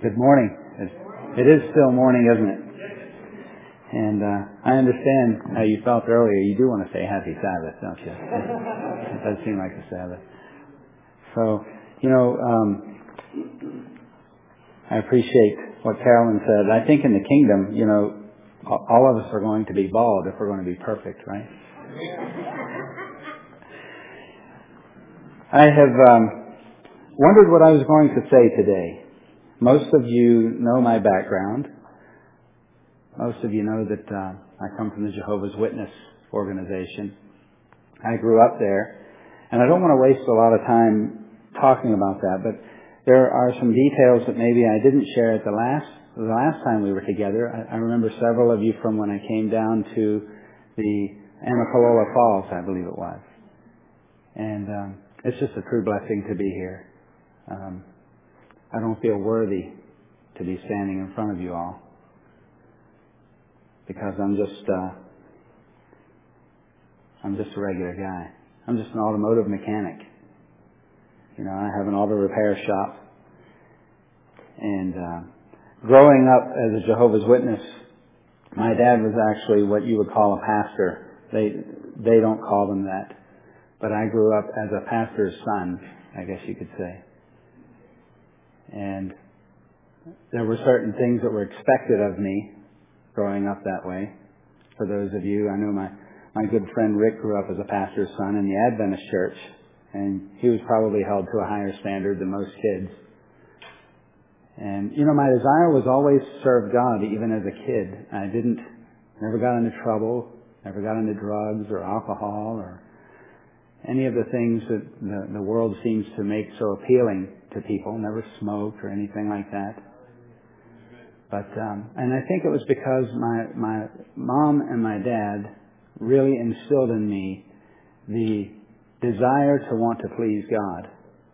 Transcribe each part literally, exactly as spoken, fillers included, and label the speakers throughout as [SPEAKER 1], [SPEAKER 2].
[SPEAKER 1] Good morning. It, it is still morning, isn't it? And uh, I understand how you felt earlier. You do want to say Happy Sabbath, don't you? It does seem like a Sabbath. So, you know, um, I appreciate what Carolyn said. I think in the kingdom, you know, all of us are going to be bald if we're going to be perfect, right? I have um, wondered what I was going to say today. Most of you know my background. Most of you know that uh, I come from the Jehovah's Witness organization. I grew up there, and I don't want to waste a lot of time talking about that, but there are some details that maybe I didn't share at the last the last time we were together. I, I remember several of you from when I came down to the Amicalola Falls, I believe it was. And um, it's just a true blessing to be here. Um, I don't feel worthy to be standing in front of you all because I'm just uh, I'm just a regular guy. I'm just an automotive mechanic. You know, I have an auto repair shop. And uh, growing up as a Jehovah's Witness, my dad was actually what you would call a pastor. They they don't call them that. But I grew up as a pastor's son, I guess you could say. And there were certain things that were expected of me growing up that way. For those of you, I know my, my good friend Rick grew up as a pastor's son in the Adventist church, and he was probably held to a higher standard than most kids. And, you know, my desire was always to serve God, even as a kid. I didn't, never got into trouble, never got into drugs or alcohol or any of the things that the, the world seems to make so appealing to people. Never smoked or anything like that. But um, and I think it was because my my mom and my dad really instilled in me the desire to want to please God.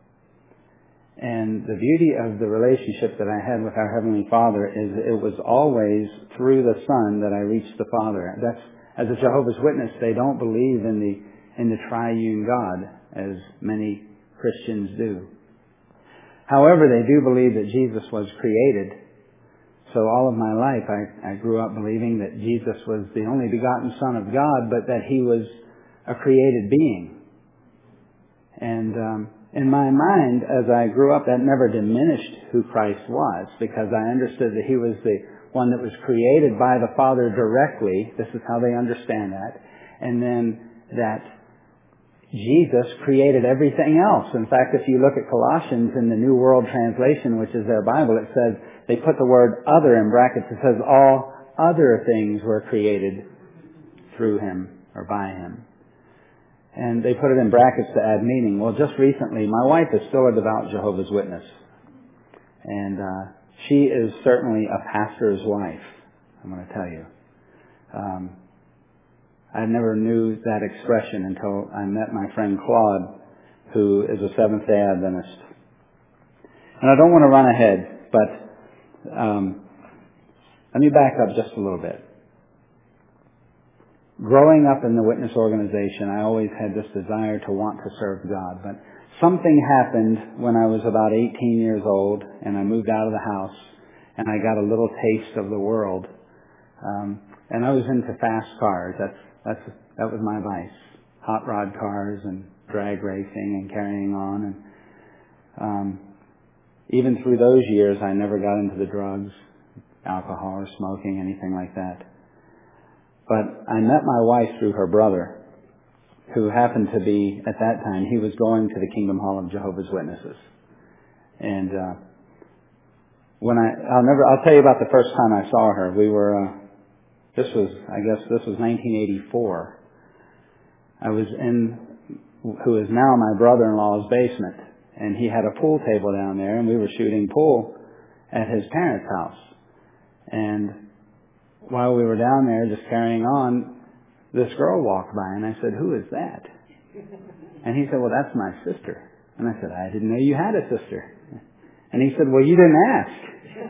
[SPEAKER 1] And the beauty of the relationship that I had with our Heavenly Father is it was always through the Son that I reached the Father. That's, as a Jehovah's Witness, they don't believe in the in the triune God, as many Christians do. However, they do believe that Jesus was created. So all of my life, I, I grew up believing that Jesus was the only begotten Son of God, but that He was a created being. And um, in my mind, as I grew up, that never diminished who Christ was, because I understood that He was the one that was created by the Father directly. This is how they understand that. And then that Jesus created everything else. In fact, if you look at Colossians in the New World Translation, which is their Bible, it says, they put the word other in brackets. It says all other things were created through Him or by Him. And they put it in brackets to add meaning. Well, just recently, my wife is still a devout Jehovah's Witness. And uh, she is certainly a pastor's wife, I'm going to tell you. Um, I never knew that expression until I met my friend Claude, who is a Seventh-day Adventist. And I don't want to run ahead, but um, let me back up just a little bit. Growing up in the witness organization, I always had this desire to want to serve God. But something happened when I was about eighteen years old, and I moved out of the house, and I got a little taste of the world. Um, and I was into fast cars. That's That's, that was my vice. Hot rod cars and drag racing and carrying on. And um, even through those years, I never got into the drugs, alcohol or smoking, anything like that. But I met my wife through her brother, who happened to be, at that time, he was going to the Kingdom Hall of Jehovah's Witnesses. And uh, when I, I'll never, I'll tell you about the first time I saw her. We were... Uh, This was, I guess, this was nineteen eighty-four. I was in, who is now my brother-in-law's basement, and he had a pool table down there, and we were shooting pool at his parents' house. And while we were down there just carrying on, this girl walked by, and I said, "Who is that?" And he said, "Well, that's my sister." And I said, "I didn't know you had a sister." And he said, "Well, you didn't ask."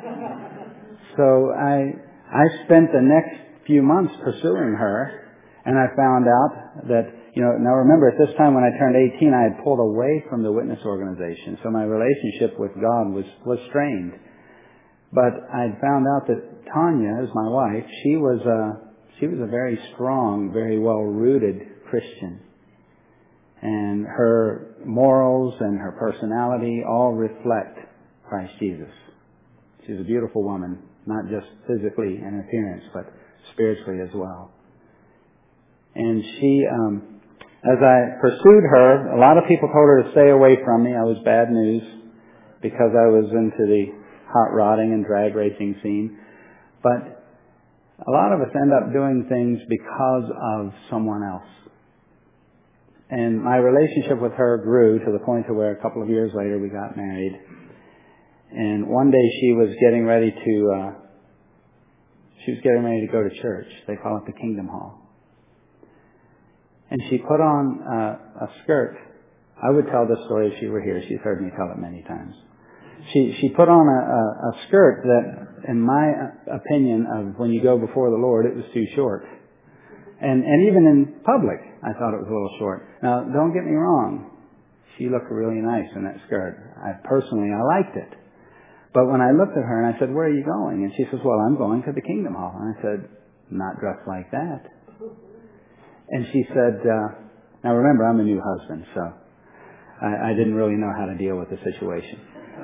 [SPEAKER 1] So I, I spent the next few months pursuing her, and I found out that, you know, now remember, at this time when I turned eighteen, I had pulled away from the witness organization, so my relationship with God was, was strained. But I found out that Tanya, as my wife, she was a, she was a very strong, very well-rooted Christian. And her morals and her personality all reflect Christ Jesus. She's a beautiful woman, not just physically in appearance, but spiritually as well. And she, um, as I pursued her, a lot of people told her to stay away from me. I was bad news because I was into the hot rodding and drag racing scene. But a lot of us end up doing things because of someone else. And my relationship with her grew to the point to where a couple of years later we got married. And one day she was getting ready to, uh, she was getting ready to go to church. They call it the Kingdom Hall. And she put on uh, a skirt. I would tell this story if she were here. She's heard me tell it many times. She she put on a, a, a skirt that, in my opinion, of when you go before the Lord, it was too short. And and even in public, I thought it was a little short. Now, don't get me wrong. She looked really nice in that skirt. I personally, I liked it. But when I looked at her and I said, "Where are you going?" And she says, "Well, I'm going to the Kingdom Hall." And I said, "Not dressed like that." And she said, uh, now remember, I'm a new husband, so I, I didn't really know how to deal with the situation.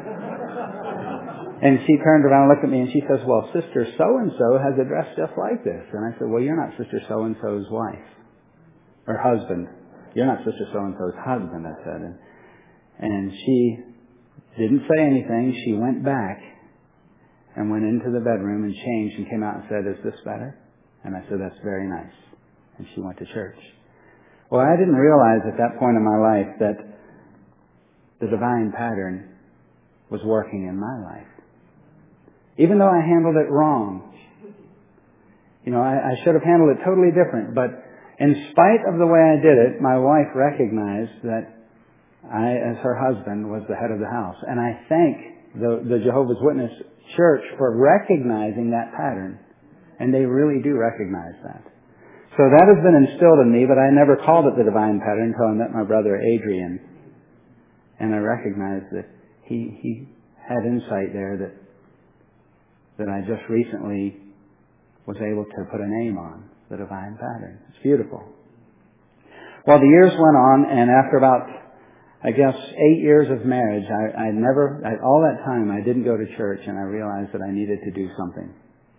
[SPEAKER 1] And she turned around and looked at me and she says, "Well, Sister so-and-so has a dress just like this." And I said, "Well, you're not Sister so-and-so's wife. Or husband. You're not Sister so-and-so's husband," I said. And, and she didn't say anything. She went back and went into the bedroom and changed and came out and said, "Is this better?" And I said, "That's very nice." And she went to church. Well, I didn't realize at that point in my life that the divine pattern was working in my life. Even though I handled it wrong. You know, I, I should have handled it totally different. But in spite of the way I did it, my wife recognized that I, as her husband, was the head of the house. And I thank the, the Jehovah's Witness Church for recognizing that pattern. And they really do recognize that. So that has been instilled in me, but I never called it the divine pattern until I met my brother Adrian. And I recognized that he, he had insight there that that I just recently was able to put a name on, the divine pattern. It's beautiful. Well, the years went on, and after about, I guess, eight years of marriage, I, I never, I, all that time, I didn't go to church, and I realized that I needed to do something.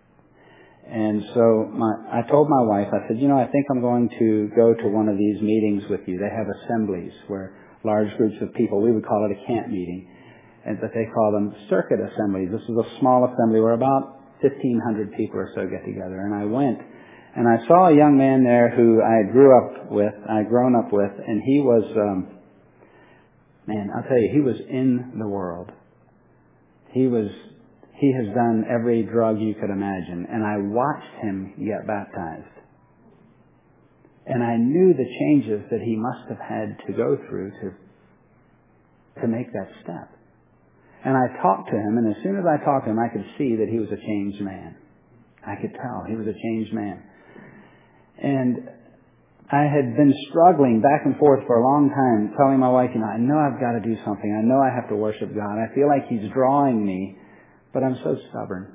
[SPEAKER 1] And so my, I told my wife, I said, "You know, I think I'm going to go to one of these meetings with you. They have assemblies where large groups of people, we would call it a camp meeting, and but they call them circuit assemblies. This is a small assembly where about fifteen hundred people or so get together." And I went, and I saw a young man there who I grew up with, I'd grown up with, and he was, um, man, I'll tell you, he was in the world. He was, he has done every drug you could imagine, and I watched him get baptized. And I knew the changes that he must have had to go through to, to make that step. And I talked to him, and as soon as I talked to him, I could see that he was a changed man. I could tell he was a changed man. And I had been struggling back and forth for a long time, telling my wife, you know, I know I've got to do something. I know I have to worship God. I feel like He's drawing me, but I'm so stubborn.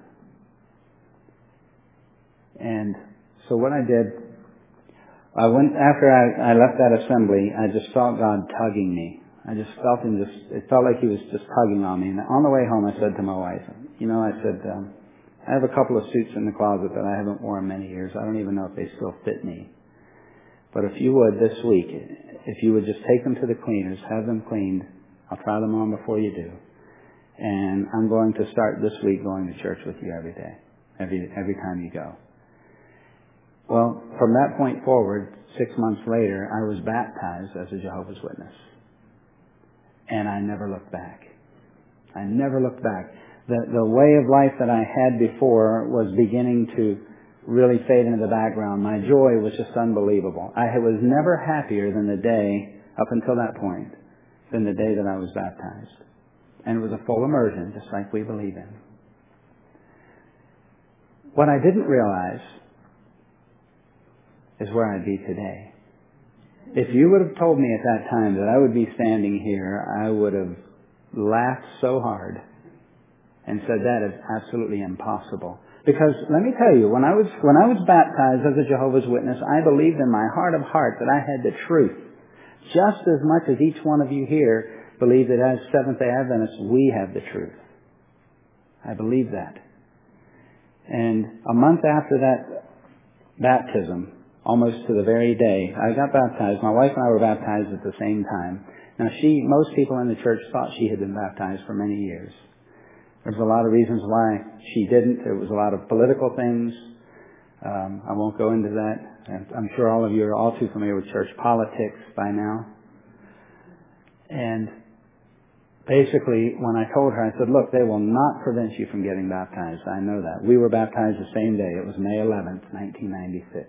[SPEAKER 1] And so what I did, I went, after I, I left that assembly, I just felt God tugging me. I just felt him just, it felt like he was just tugging on me. And on the way home, I said to my wife, you know, I said, um, I have a couple of suits in the closet that I haven't worn many years. I don't even know if they still fit me. But if you would this week, if you would just take them to the cleaners, have them cleaned, I'll try them on before you do. And I'm going to start this week going to church with you every day, every, every time you go. Well, from that point forward, six months later, I was baptized as a Jehovah's Witness. And I never looked back. I never looked back. The, the way of life that I had before was beginning to really fade into the background. My joy was just unbelievable. I was never happier than the day, up until that point, than the day that I was baptized. And it was a full immersion, just like we believe in. What I didn't realize is where I'd be today. If you would have told me at that time that I would be standing here, I would have laughed so hard. and said that is absolutely impossible. Because let me tell you, when I was when I was baptized as a Jehovah's Witness, I believed in my heart of hearts that I had the truth, just as much as each one of you here believe that as Seventh-day Adventists we have the truth. I believe that. And a month after that baptism, almost to the very day, I got baptized. My wife and I were baptized at the same time. Now, she, most people in the church thought she had been baptized for many years. There was a lot of reasons why she didn't. There was a lot of political things. Um, I won't go into that. I'm sure all of you are all too familiar with church politics by now. And basically, when I told her, I said, look, they will not prevent you from getting baptized. I know that. We were baptized the same day. It was May eleventh, nineteen ninety-six.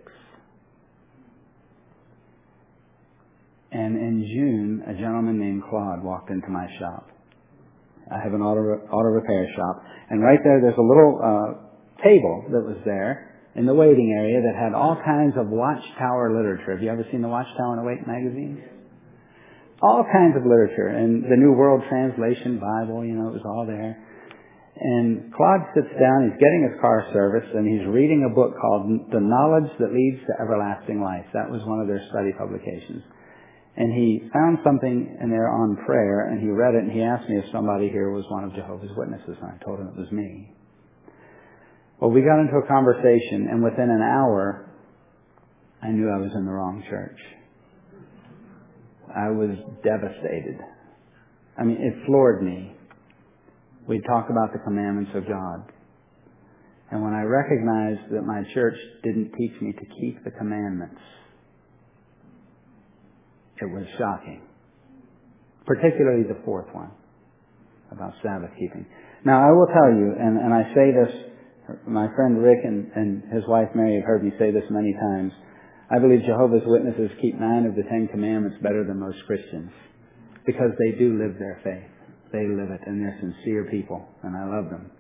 [SPEAKER 1] And in June, a gentleman named Claude walked into my shop. I have an auto, auto repair shop. And right there, there's a little uh, table that was there in the waiting area that had all kinds of Watchtower literature. Have you ever seen the Watchtower and Awake magazines? All kinds of literature. And the New World Translation Bible, you know, it was all there. And Claude sits down, he's getting his car serviced, and he's reading a book called The Knowledge That Leads to Everlasting Life. That was one of their study publications. And he found something in there on prayer, and he read it, and he asked me if somebody here was one of Jehovah's Witnesses, and I told him it was me. Well, we got into a conversation, and within an hour, I knew I was in the wrong church. I was devastated. I mean, it floored me. We'd talk about the commandments of God. And when I recognized that my church didn't teach me to keep the commandments, it was shocking. Particularly the fourth one, about Sabbath keeping. Now, I will tell you, and, and I say this, my friend Rick and, and his wife Mary have heard me say this many times. I believe Jehovah's Witnesses keep nine of the Ten Commandments better than most Christians, because they do live their faith. They live it, and they're sincere people, and I love them.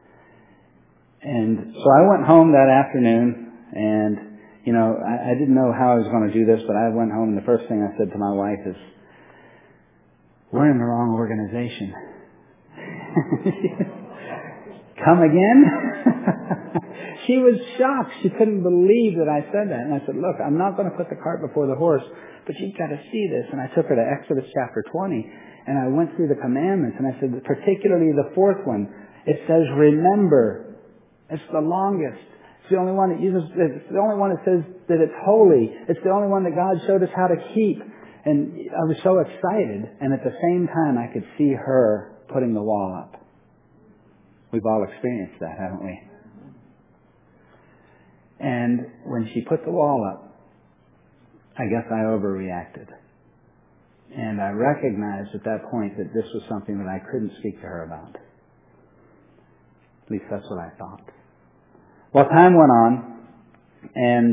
[SPEAKER 1] And so I went home that afternoon, and you know, I, I didn't know how I was going to do this, but I went home, and the first thing I said to my wife is, we're in the wrong organization. Come again? She was shocked. She couldn't believe that I said that. And I said, look, I'm not going to put the cart before the horse, but you've got to see this. And I took her to Exodus chapter twenty, and I went through the commandments, and I said, particularly the fourth one, it says, remember. It's the longest. It's the only one that uses, it's the only one that says that it's holy. It's the only one that God showed us how to keep. And I was so excited. And at the same time, I could see her putting the wall up. We've all experienced that, haven't we? And when she put the wall up, I guess I overreacted. And I recognized at that point that this was something that I couldn't speak to her about. At least that's what I thought. Well, time went on, and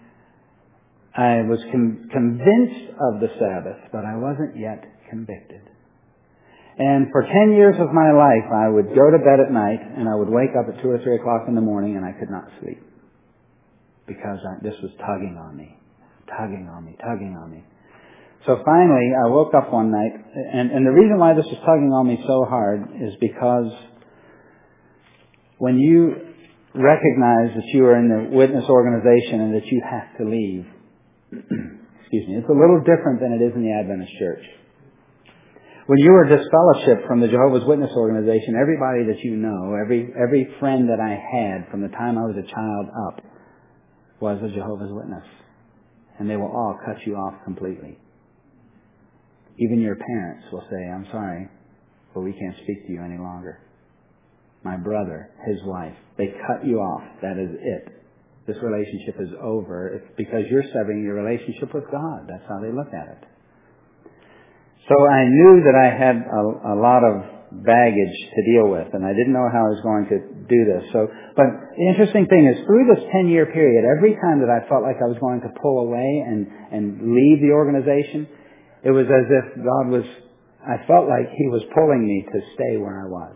[SPEAKER 1] I was com- convinced of the Sabbath, but I wasn't yet convicted. And for ten years of my life, I would go to bed at night, and I would wake up at two or three o'clock in the morning, and I could not sleep. Because I, this was tugging on me, tugging on me, tugging on me. So finally, I woke up one night, and, and the reason why this was tugging on me so hard is because when you recognize that you are in the witness organization and that you have to leave, excuse me, it's a little different than it is in the Adventist church. When you were disfellowshipped from the Jehovah's Witness organization, everybody that you know, every every friend that I had from the time I was a child up was a Jehovah's Witness. And they will all cut you off completely. Even your parents will say, I'm sorry, but we can't speak to you any longer. My brother, his wife, they cut you off. That is it. This relationship is over. It's because you're severing your relationship with God. That's how they look at it. So I knew that I had a, a lot of baggage to deal with, and I didn't know how I was going to do this. So, but the interesting thing is, through this ten-year period, every time that I felt like I was going to pull away and, and leave the organization, it was as if God was, I felt like He was pulling me to stay where I was.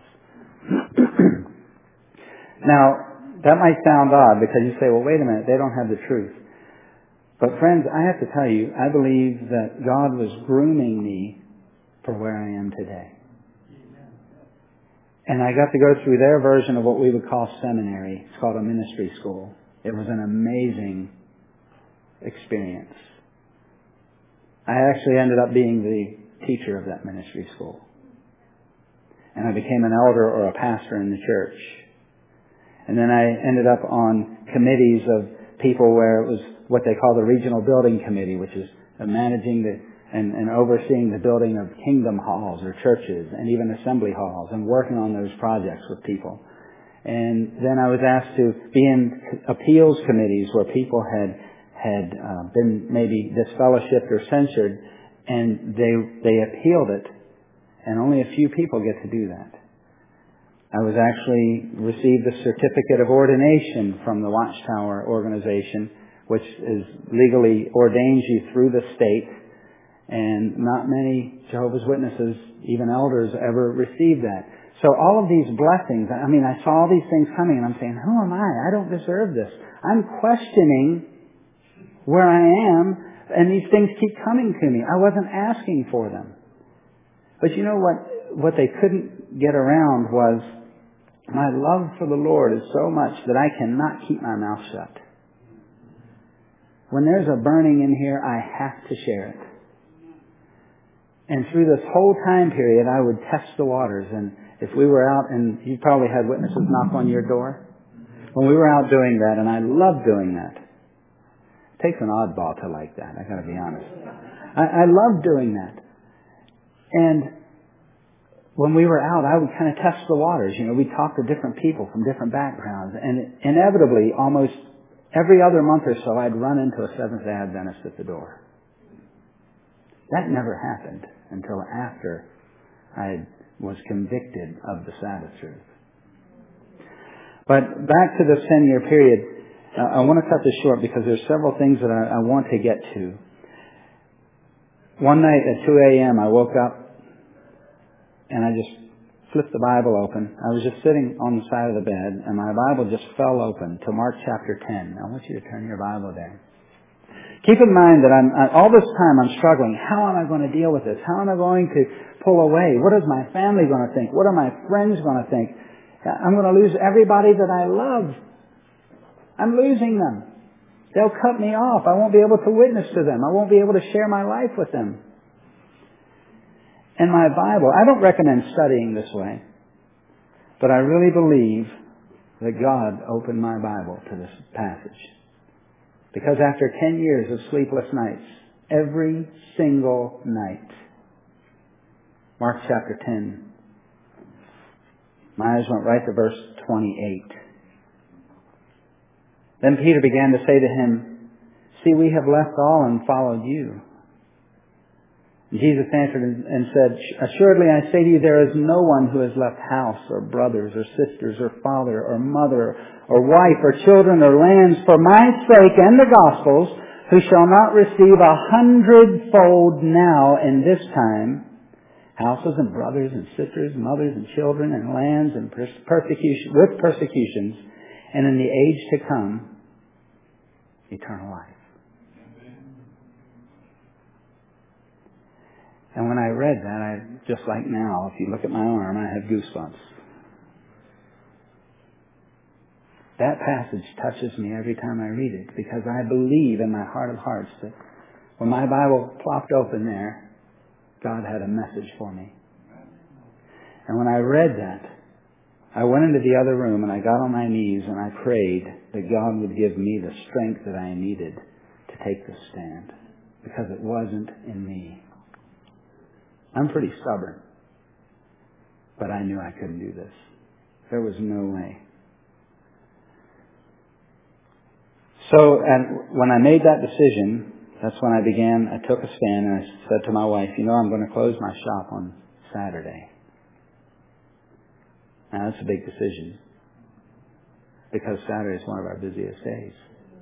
[SPEAKER 1] Now, that might sound odd because you say, well, wait a minute, they don't have the truth. But friends, I have to tell you, I believe that God was grooming me for where I am today. And I got to go through their version of what we would call seminary. It's called a ministry school. It was an amazing experience. I actually ended up being the teacher of that ministry school. And I became an elder or a pastor in the church. And then I ended up on committees of people where it was what they call the regional building committee, which is managing the and, and overseeing the building of kingdom halls or churches and even assembly halls and working on those projects with people. And then I was asked to be in appeals committees where people had had uh, been maybe disfellowshipped or censured, and they they appealed it, and only a few people get to do that. I was actually received a certificate of ordination from the Watchtower organization, which is legally ordains you through the state, and not many Jehovah's Witnesses, even elders, ever receive that. So all of these blessings, I mean, I saw all these things coming, and I'm saying, who am I? I don't deserve this. I'm questioning where I am, and these things keep coming to me. I wasn't asking for them. But you know what? What they couldn't get around was my love for the Lord is so much that I cannot keep my mouth shut. When there's a burning in here, I have to share it. And through this whole time period, I would test the waters. And if we were out, and you probably had witnesses knock on your door. When we were out doing that, and I loved doing that. It takes an oddball to like that, I gotta be honest. I, I loved doing that. And when we were out, I would kind of test the waters. You know, we'd talk to different people from different backgrounds. And inevitably, almost every other month or so, I'd run into a Seventh-day Adventist at the door. That never happened until after I was convicted of the Sabbath truth. But back to this ten-year period, uh, I want to cut this short because there's several things that I, I want to get to. One night at two a.m. I woke up and I just flipped the Bible open. I was just sitting on the side of the bed and my Bible just fell open to Mark chapter ten. I want you to turn your Bible there. Keep in mind that I'm, all this time I'm struggling. How am I going to deal with this? How am I going to pull away? What is my family going to think? What are my friends going to think? I'm going to lose everybody that I love. I'm losing them. They'll cut me off. I won't be able to witness to them. I won't be able to share my life with them. And my Bible, I don't recommend studying this way, but I really believe that God opened my Bible to this passage. Because after ten years of sleepless nights, every single night, Mark chapter ten, my eyes went right to verse twenty-eight. Then Peter began to say to him, "See, we have left all and followed you." And Jesus answered and said, "Assuredly I say to you, there is no one who has left house or brothers or sisters or father or mother or wife or children or lands for my sake and the gospel's, who shall not receive a hundredfold now in this time, houses and brothers and sisters, mothers and children and lands and persecution with persecutions, and in the age to come, eternal life." And when I read that, I just like now, if you look at my arm, I have goosebumps. That passage touches me every time I read it, because I believe in my heart of hearts that when my Bible plopped open there, God had a message for me. And when I read that, I went into the other room and I got on my knees and I prayed that God would give me the strength that I needed to take this stand, because it wasn't in me. I'm pretty stubborn, but I knew I couldn't do this. There was no way. So and when I made that decision, that's when I began, I took a stand and I said to my wife, you know, I'm going to close my shop on Saturday. Now that's a big decision, because Saturday is one of our busiest days.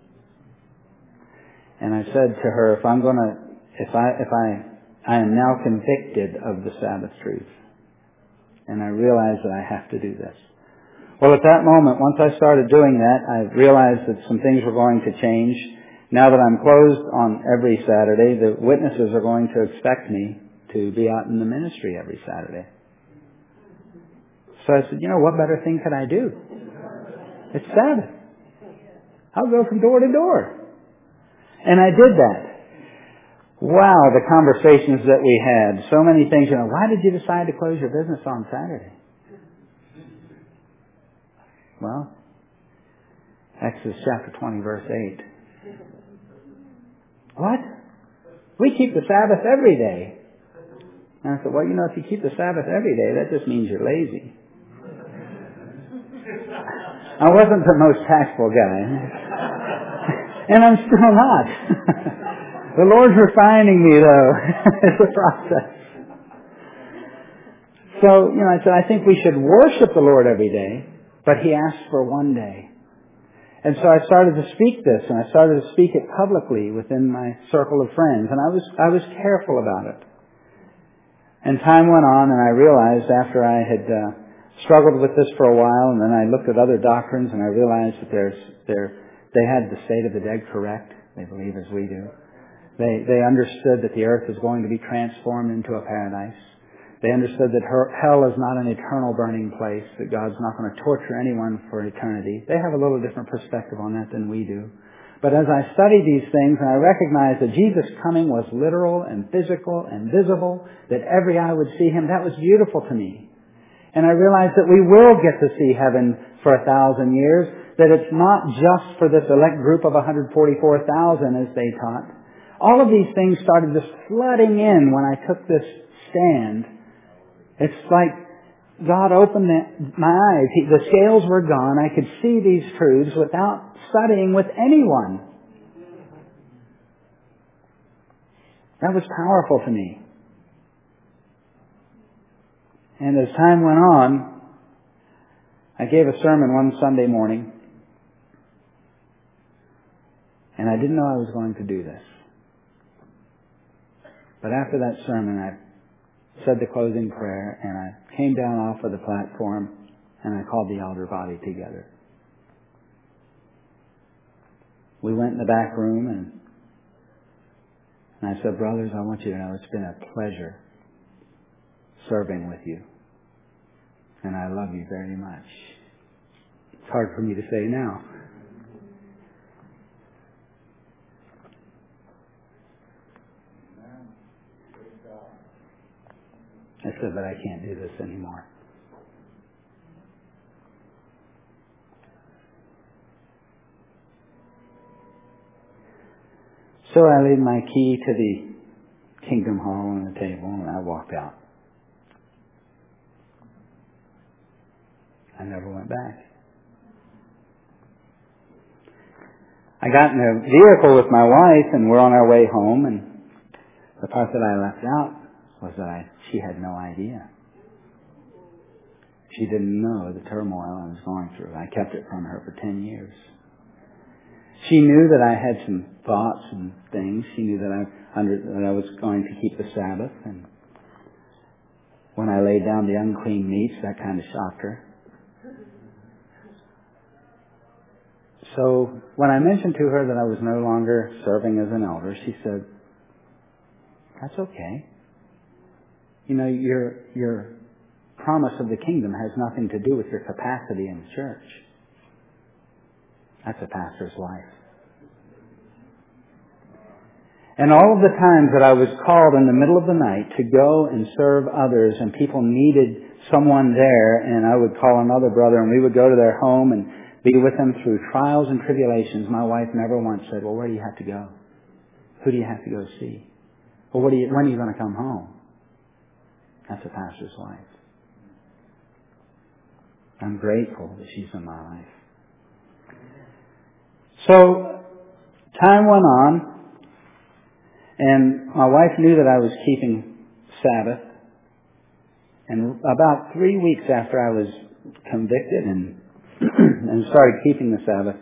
[SPEAKER 1] And I said to her, if I'm going to, if I, if I, I am now convicted of the Sabbath truth. And I realize that I have to do this. Well, at that moment, once I started doing that, I realized that some things were going to change. Now that I'm closed on every Saturday, the witnesses are going to expect me to be out in the ministry every Saturday. So I said, you know, what better thing could I do? It's Sabbath. I'll go from door to door. And I did that. Wow, the conversations that we had. So many things. You know, why did you decide to close your business on Saturday? Well, Exodus chapter twenty, verse eight. What? We keep the Sabbath every day. And I said, well, you know, if you keep the Sabbath every day, that just means you're lazy. I wasn't the most tactful guy. And I'm still not. The Lord's refining me, though. It's a process. So, you know, I said, I think we should worship the Lord every day, but He asked for one day. And so I started to speak this, and I started to speak it publicly within my circle of friends, and I was I was careful about it. And time went on, and I realized after I had uh, struggled with this for a while, and then I looked at other doctrines, and I realized that there's there they had the state of the dead correct. They believe as we do. They they understood that the earth is going to be transformed into a paradise. They understood that her, hell is not an eternal burning place, that God's not going to torture anyone for eternity. They have a little different perspective on that than we do. But as I studied these things and I recognized that Jesus' coming was literal and physical and visible, that every eye would see Him, that was beautiful to me. And I realized that we will get to see heaven for a thousand years, that it's not just for this elect group of one hundred forty-four thousand as they taught. All of these things started just flooding in when I took this stand. It's like God opened my eyes. He, the scales were gone. I could see these truths without studying with anyone. That was powerful to me. And as time went on, I gave a sermon one Sunday morning. And I didn't know I was going to do this. But after that sermon, I said the closing prayer, and I came down off of the platform, and I called the elder body together. We went in the back room, and, and I said, brothers, I want you to know it's been a pleasure serving with you. And I love you very much. It's hard for me to say now. I said, but I can't do this anymore. So I laid my key to the Kingdom Hall on the table and I walked out. I never went back. I got in a vehicle with my wife and we're on our way home, and the part that I left out was that I, she had no idea. She didn't know the turmoil I was going through. I kept it from her for ten years. She knew that I had some thoughts and things. She knew that I, under, that I was going to keep the Sabbath. And when I laid down the unclean meats, that kind of shocked her. So when I mentioned to her that I was no longer serving as an elder, she said, that's okay. You know, your your promise of the kingdom has nothing to do with your capacity in the church. That's a pastor's life. And all of the times that I was called in the middle of the night to go and serve others, and people needed someone there, and I would call another brother and we would go to their home and be with them through trials and tribulations, my wife never once said, well, where do you have to go? Who do you have to go see? Well, what do you, when are you going to come home? That's a pastor's wife. I'm grateful that she's in my life. So, time went on, and my wife knew that I was keeping Sabbath. And about three weeks after I was convicted and and started keeping the Sabbath,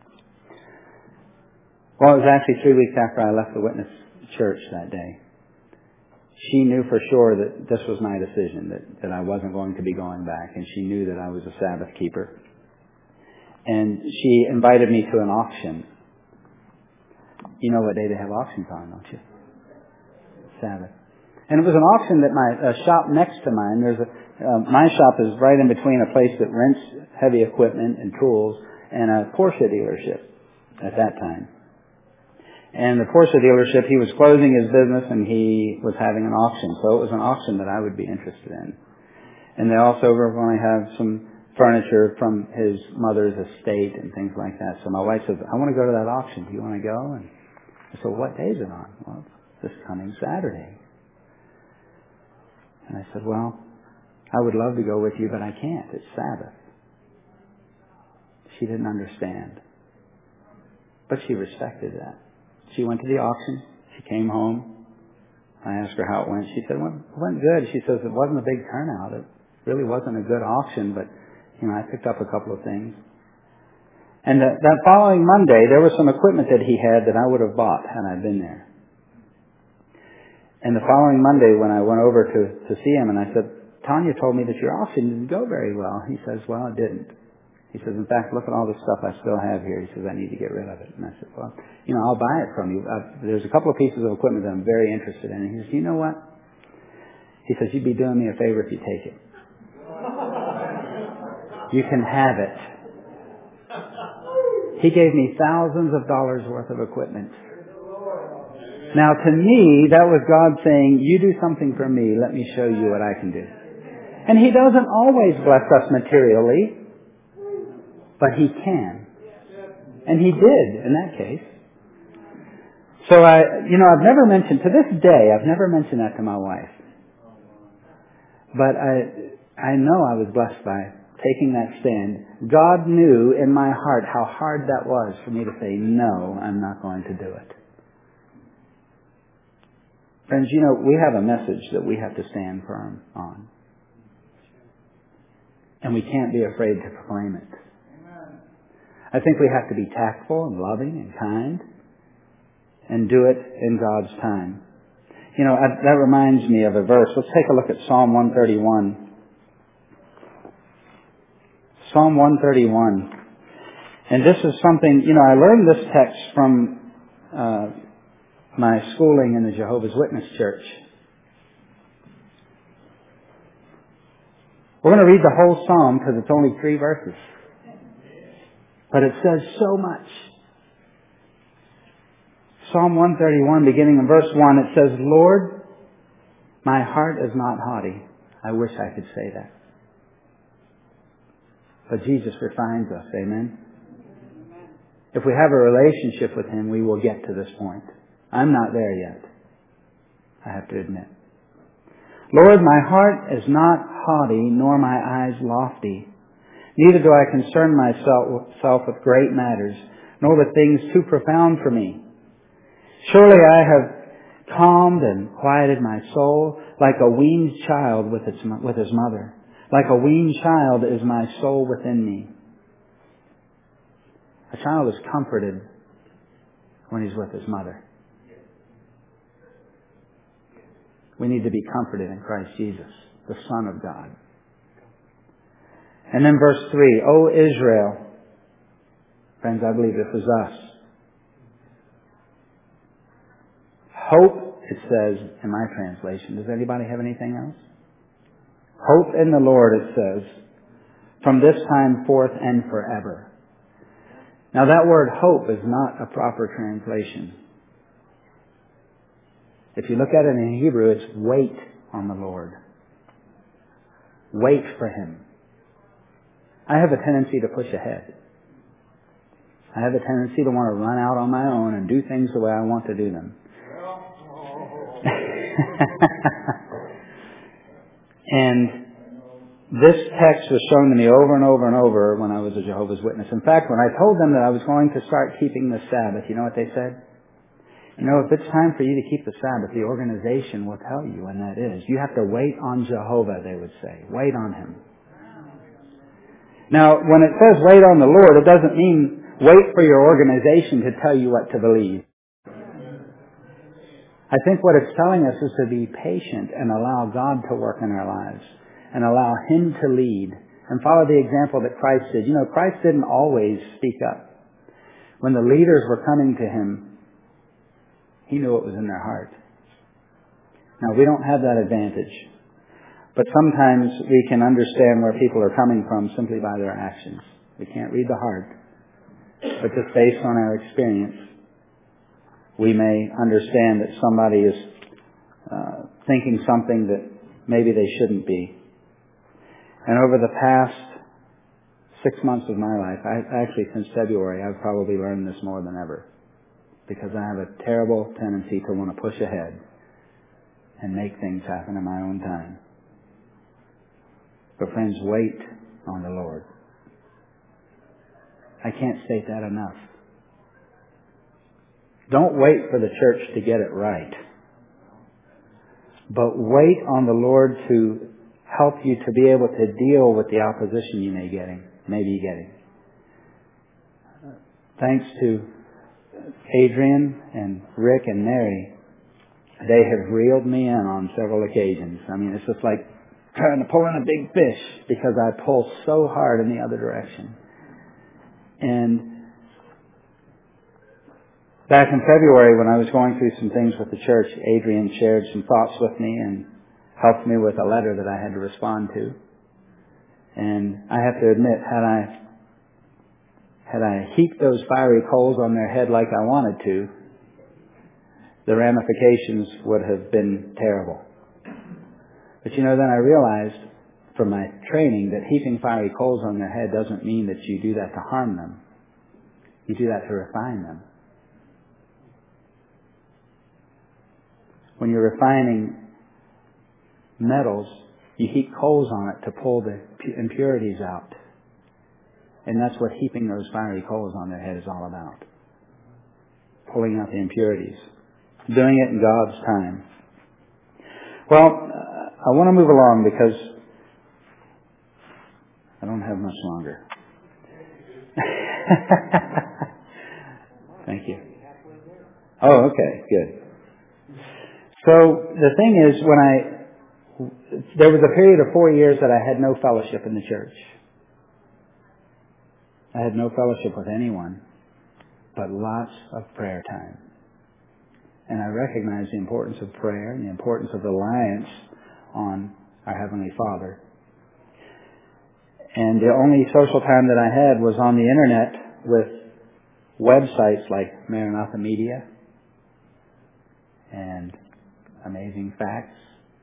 [SPEAKER 1] well, it was actually three weeks after I left the Witness Church that day. She knew for sure that this was my decision, that, that I wasn't going to be going back, and she knew that I was a Sabbath keeper. And she invited me to an auction. You know what day they have auctions on, don't you? Sabbath. And it was an auction that my a shop next to mine, there's a Uh, my shop is right in between a place that rents heavy equipment and tools and a Porsche dealership at that time. And the Porsche dealership, he was closing his business and he was having an auction. So it was an auction that I would be interested in. And they also were going to have some furniture from his mother's estate and things like that. So my wife said, I want to go to that auction. Do you want to go? And I said, what day is it on? Well, this coming Saturday. And I said, well, I would love to go with you, but I can't. It's Sabbath. She didn't understand. But she respected that. She went to the auction. She came home. I asked her how it went. She said, well, it went good. She says, it wasn't a big turnout. It really wasn't a good auction, but, you know, I picked up a couple of things. And the, that following Monday, there was some equipment that he had that I would have bought had I been there. And the following Monday, when I went over to, to see him, and I said, Tanya told me that your auction didn't go very well. He says, well, it didn't. He says, in fact, look at all the stuff I still have here. He says, I need to get rid of it. And I said, well, you know, I'll buy it from you. Uh, there's a couple of pieces of equipment that I'm very interested in. And he says, you know what? He says, you'd be doing me a favor if you take it. You can have it. He gave me thousands of dollars worth of equipment. Now, to me, that was God saying, you do something for me. Let me show you what I can do. And He doesn't always bless us materially. But He can. And He did in that case. So I, you know, I've never mentioned, to this day, I've never mentioned that to my wife. But I, I know I was blessed by taking that stand. God knew in my heart how hard that was for me to say, no, I'm not going to do it. Friends, you know, we have a message that we have to stand firm on. And we can't be afraid to proclaim it. I think we have to be tactful and loving and kind and do it in God's time. You know, that reminds me of a verse. Let's take a look at Psalm one thirty-one. Psalm one thirty-one. And this is something, you know, I learned this text from uh, my schooling in the Jehovah's Witness Church. We're going to read the whole psalm because it's only three verses. But it says so much. Psalm one thirty-one, beginning in verse one, it says, Lord, my heart is not haughty. I wish I could say that. But Jesus refines us, amen? If we have a relationship with Him, we will get to this point. I'm not there yet, I have to admit. Lord, my heart is not haughty, nor my eyes lofty. Neither do I concern myself with great matters, nor with things too profound for me. Surely I have calmed and quieted my soul like a weaned child with its with his mother. Like a weaned child is my soul within me. A child is comforted when he's with his mother. We need to be comforted in Christ Jesus, the Son of God. And then verse three, O Israel. Friends, I believe this is us. Hope, it says in my translation. Does anybody have anything else? Hope in the Lord, it says, from this time forth and forever. Now that word hope is not a proper translation. If you look at it in Hebrew, it's wait on the Lord. Wait for Him. I have a tendency to push ahead. I have a tendency to want to run out on my own and do things the way I want to do them. And this text was shown to me over and over and over when I was a Jehovah's Witness. In fact, when I told them that I was going to start keeping the Sabbath, you know what they said? You know, if it's time for you to keep the Sabbath, the organization will tell you when that is. You have to wait on Jehovah, they would say. Wait on Him. Now, when it says wait on the Lord, it doesn't mean wait for your organization to tell you what to believe. I think what it's telling us is to be patient and allow God to work in our lives and allow Him to lead and follow the example that Christ did. You know, Christ didn't always speak up. When the leaders were coming to Him, He knew what was in their heart. Now, we don't have that advantage. But sometimes we can understand where people are coming from simply by their actions. We can't read the heart. But just based on our experience, we may understand that somebody is uh, thinking something that maybe they shouldn't be. And over the past six months of my life, I, actually since February, I've probably learned this more than ever. Because I have a terrible tendency to want to push ahead and make things happen in my own time. But friends, wait on the Lord. I can't state that enough. Don't wait for the church to get it right. But wait on the Lord to help you to be able to deal with the opposition you may getting, may be getting. Thanks to Adrian and Rick and Mary, they have reeled me in on several occasions. I mean, it's just like trying to pull in a big fish because I pull so hard in the other direction. And back in February, when I was going through some things with the church, Adrian shared some thoughts with me and helped me with a letter that I had to respond to. And I have to admit, had I had I heaped those fiery coals on their head like I wanted to, the ramifications would have been terrible. But you know, then I realized from my training that heaping fiery coals on their head doesn't mean that you do that to harm them. You do that to refine them. When you're refining metals, you heap coals on it to pull the impurities out. And that's what heaping those fiery coals on their head is all about. Pulling out the impurities. Doing it in God's time. Well, I want to move along because I don't have much longer. Thank you. Oh, okay, good. So the thing is, when I, there was a period of four years that I had no fellowship in the church. I had no fellowship with anyone, but lots of prayer time. And I recognized the importance of prayer and the importance of reliance on our Heavenly Father. And the only social time that I had was on the internet with websites like Maranatha Media and Amazing Facts.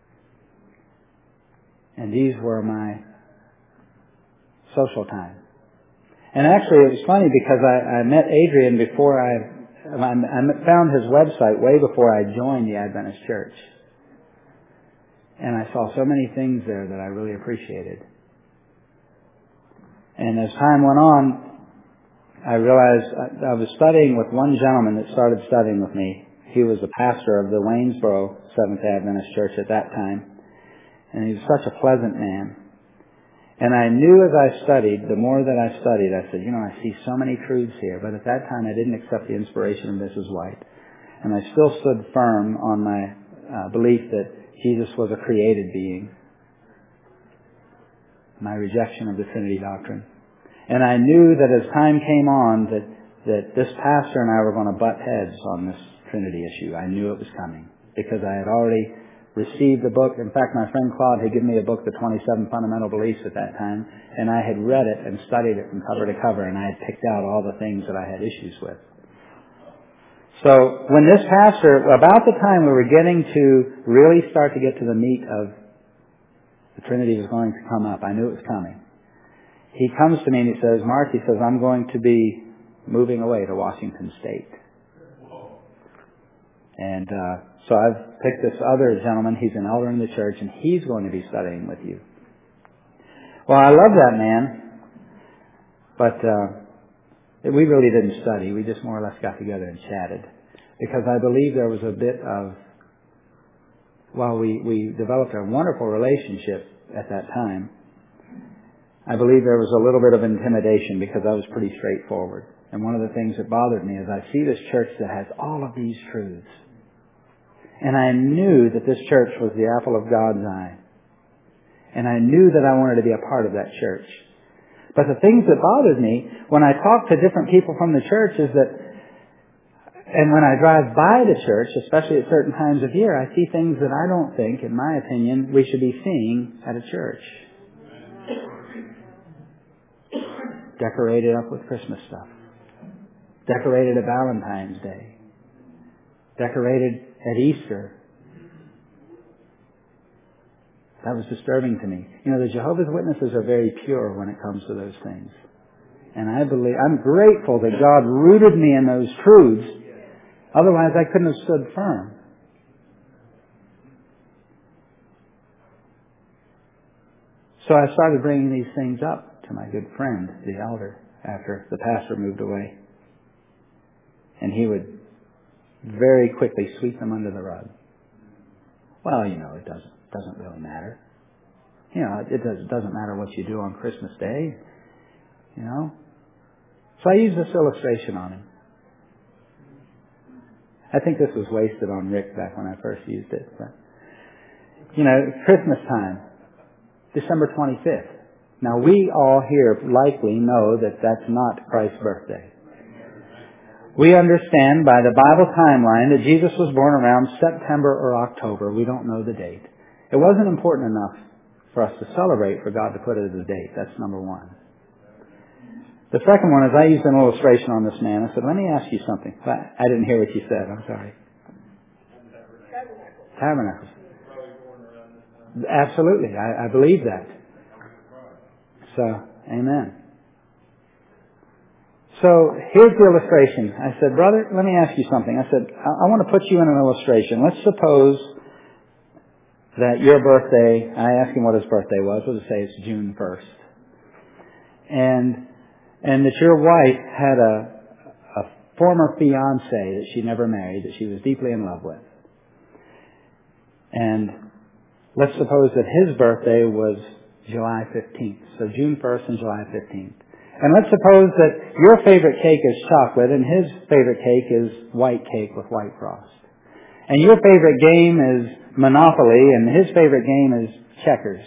[SPEAKER 1] And these were my social time. And actually it was funny because I, I met Adrian before I, I found his website way before I joined the Adventist Church. And I saw so many things there that I really appreciated. And as time went on, I realized I, I was studying with one gentleman that started studying with me. He was the pastor of the Waynesboro Seventh-day Adventist Church at that time. And he was such a pleasant man. And I knew as I studied, the more that I studied, I said, you know, I see so many truths here. But at that time, I didn't accept the inspiration of Missus White. And I still stood firm on my uh, belief that Jesus was a created being. My rejection of the Trinity doctrine. And I knew that as time came on, that, that this pastor and I were going to butt heads on this Trinity issue. I knew it was coming because I had already received the book. In fact, my friend Claude had given me a book, The twenty-seven Fundamental Beliefs, at that time, and I had read it and studied it from cover to cover, and I had picked out all the things that I had issues with. So when this pastor, about the time we were getting to really start to get to the meat of the Trinity was going to come up, I knew it was coming. He comes to me and he says, Mark, he says, I'm going to be moving away to Washington State. And uh, so I've picked this other gentleman. He's an elder in the church, and he's going to be studying with you. Well, I love that man, but uh, we really didn't study. We just more or less got together and chatted, because I believe there was a bit of, while we, we developed a wonderful relationship at that time, I believe there was a little bit of intimidation because I was pretty straightforward. And one of the things that bothered me is I see this church that has all of these truths. And I knew that this church was the apple of God's eye. And I knew that I wanted to be a part of that church. But the things that bothered me when I talked to different people from the church is that And when I drive by the church, especially at certain times of year, I see things that I don't think, in my opinion, we should be seeing at a church. Decorated up with Christmas stuff. Decorated at Valentine's Day. Decorated at Easter. That was disturbing to me. You know, the Jehovah's Witnesses are very pure when it comes to those things. And I believe, I'm grateful that God rooted me in those truths. Otherwise, I couldn't have stood firm. So I started bringing these things up to my good friend, the elder, after the pastor moved away. And he would very quickly sweep them under the rug. Well, you know, it doesn't doesn't really matter. You know, it does, doesn't matter what you do on Christmas Day. You know? So I used this illustration on him. I think this was wasted on Rick back when I first used it. But, you know, Christmas time, December twenty-fifth. Now, we all here likely know that that's not Christ's birthday. We understand by the Bible timeline that Jesus was born around September or October. We don't know the date. It wasn't important enough for us to celebrate for God to put it as a date. That's number one. The second one is I used an illustration on this man. I said, let me ask you something. I didn't hear what you said. I'm sorry. Tabernacles. Absolutely. I, I believe that. So, amen. So, here's the illustration. I said, brother, let me ask you something. I said, I, I want to put you in an illustration. Let's suppose that your birthday, I asked him what his birthday was. We'll just say it's June first. And and that your wife had a, a former fiance that she never married, that she was deeply in love with. And let's suppose that his birthday was July fifteenth. So June first and July fifteenth. And let's suppose that your favorite cake is chocolate and his favorite cake is white cake with white frost. And your favorite game is Monopoly and his favorite game is checkers.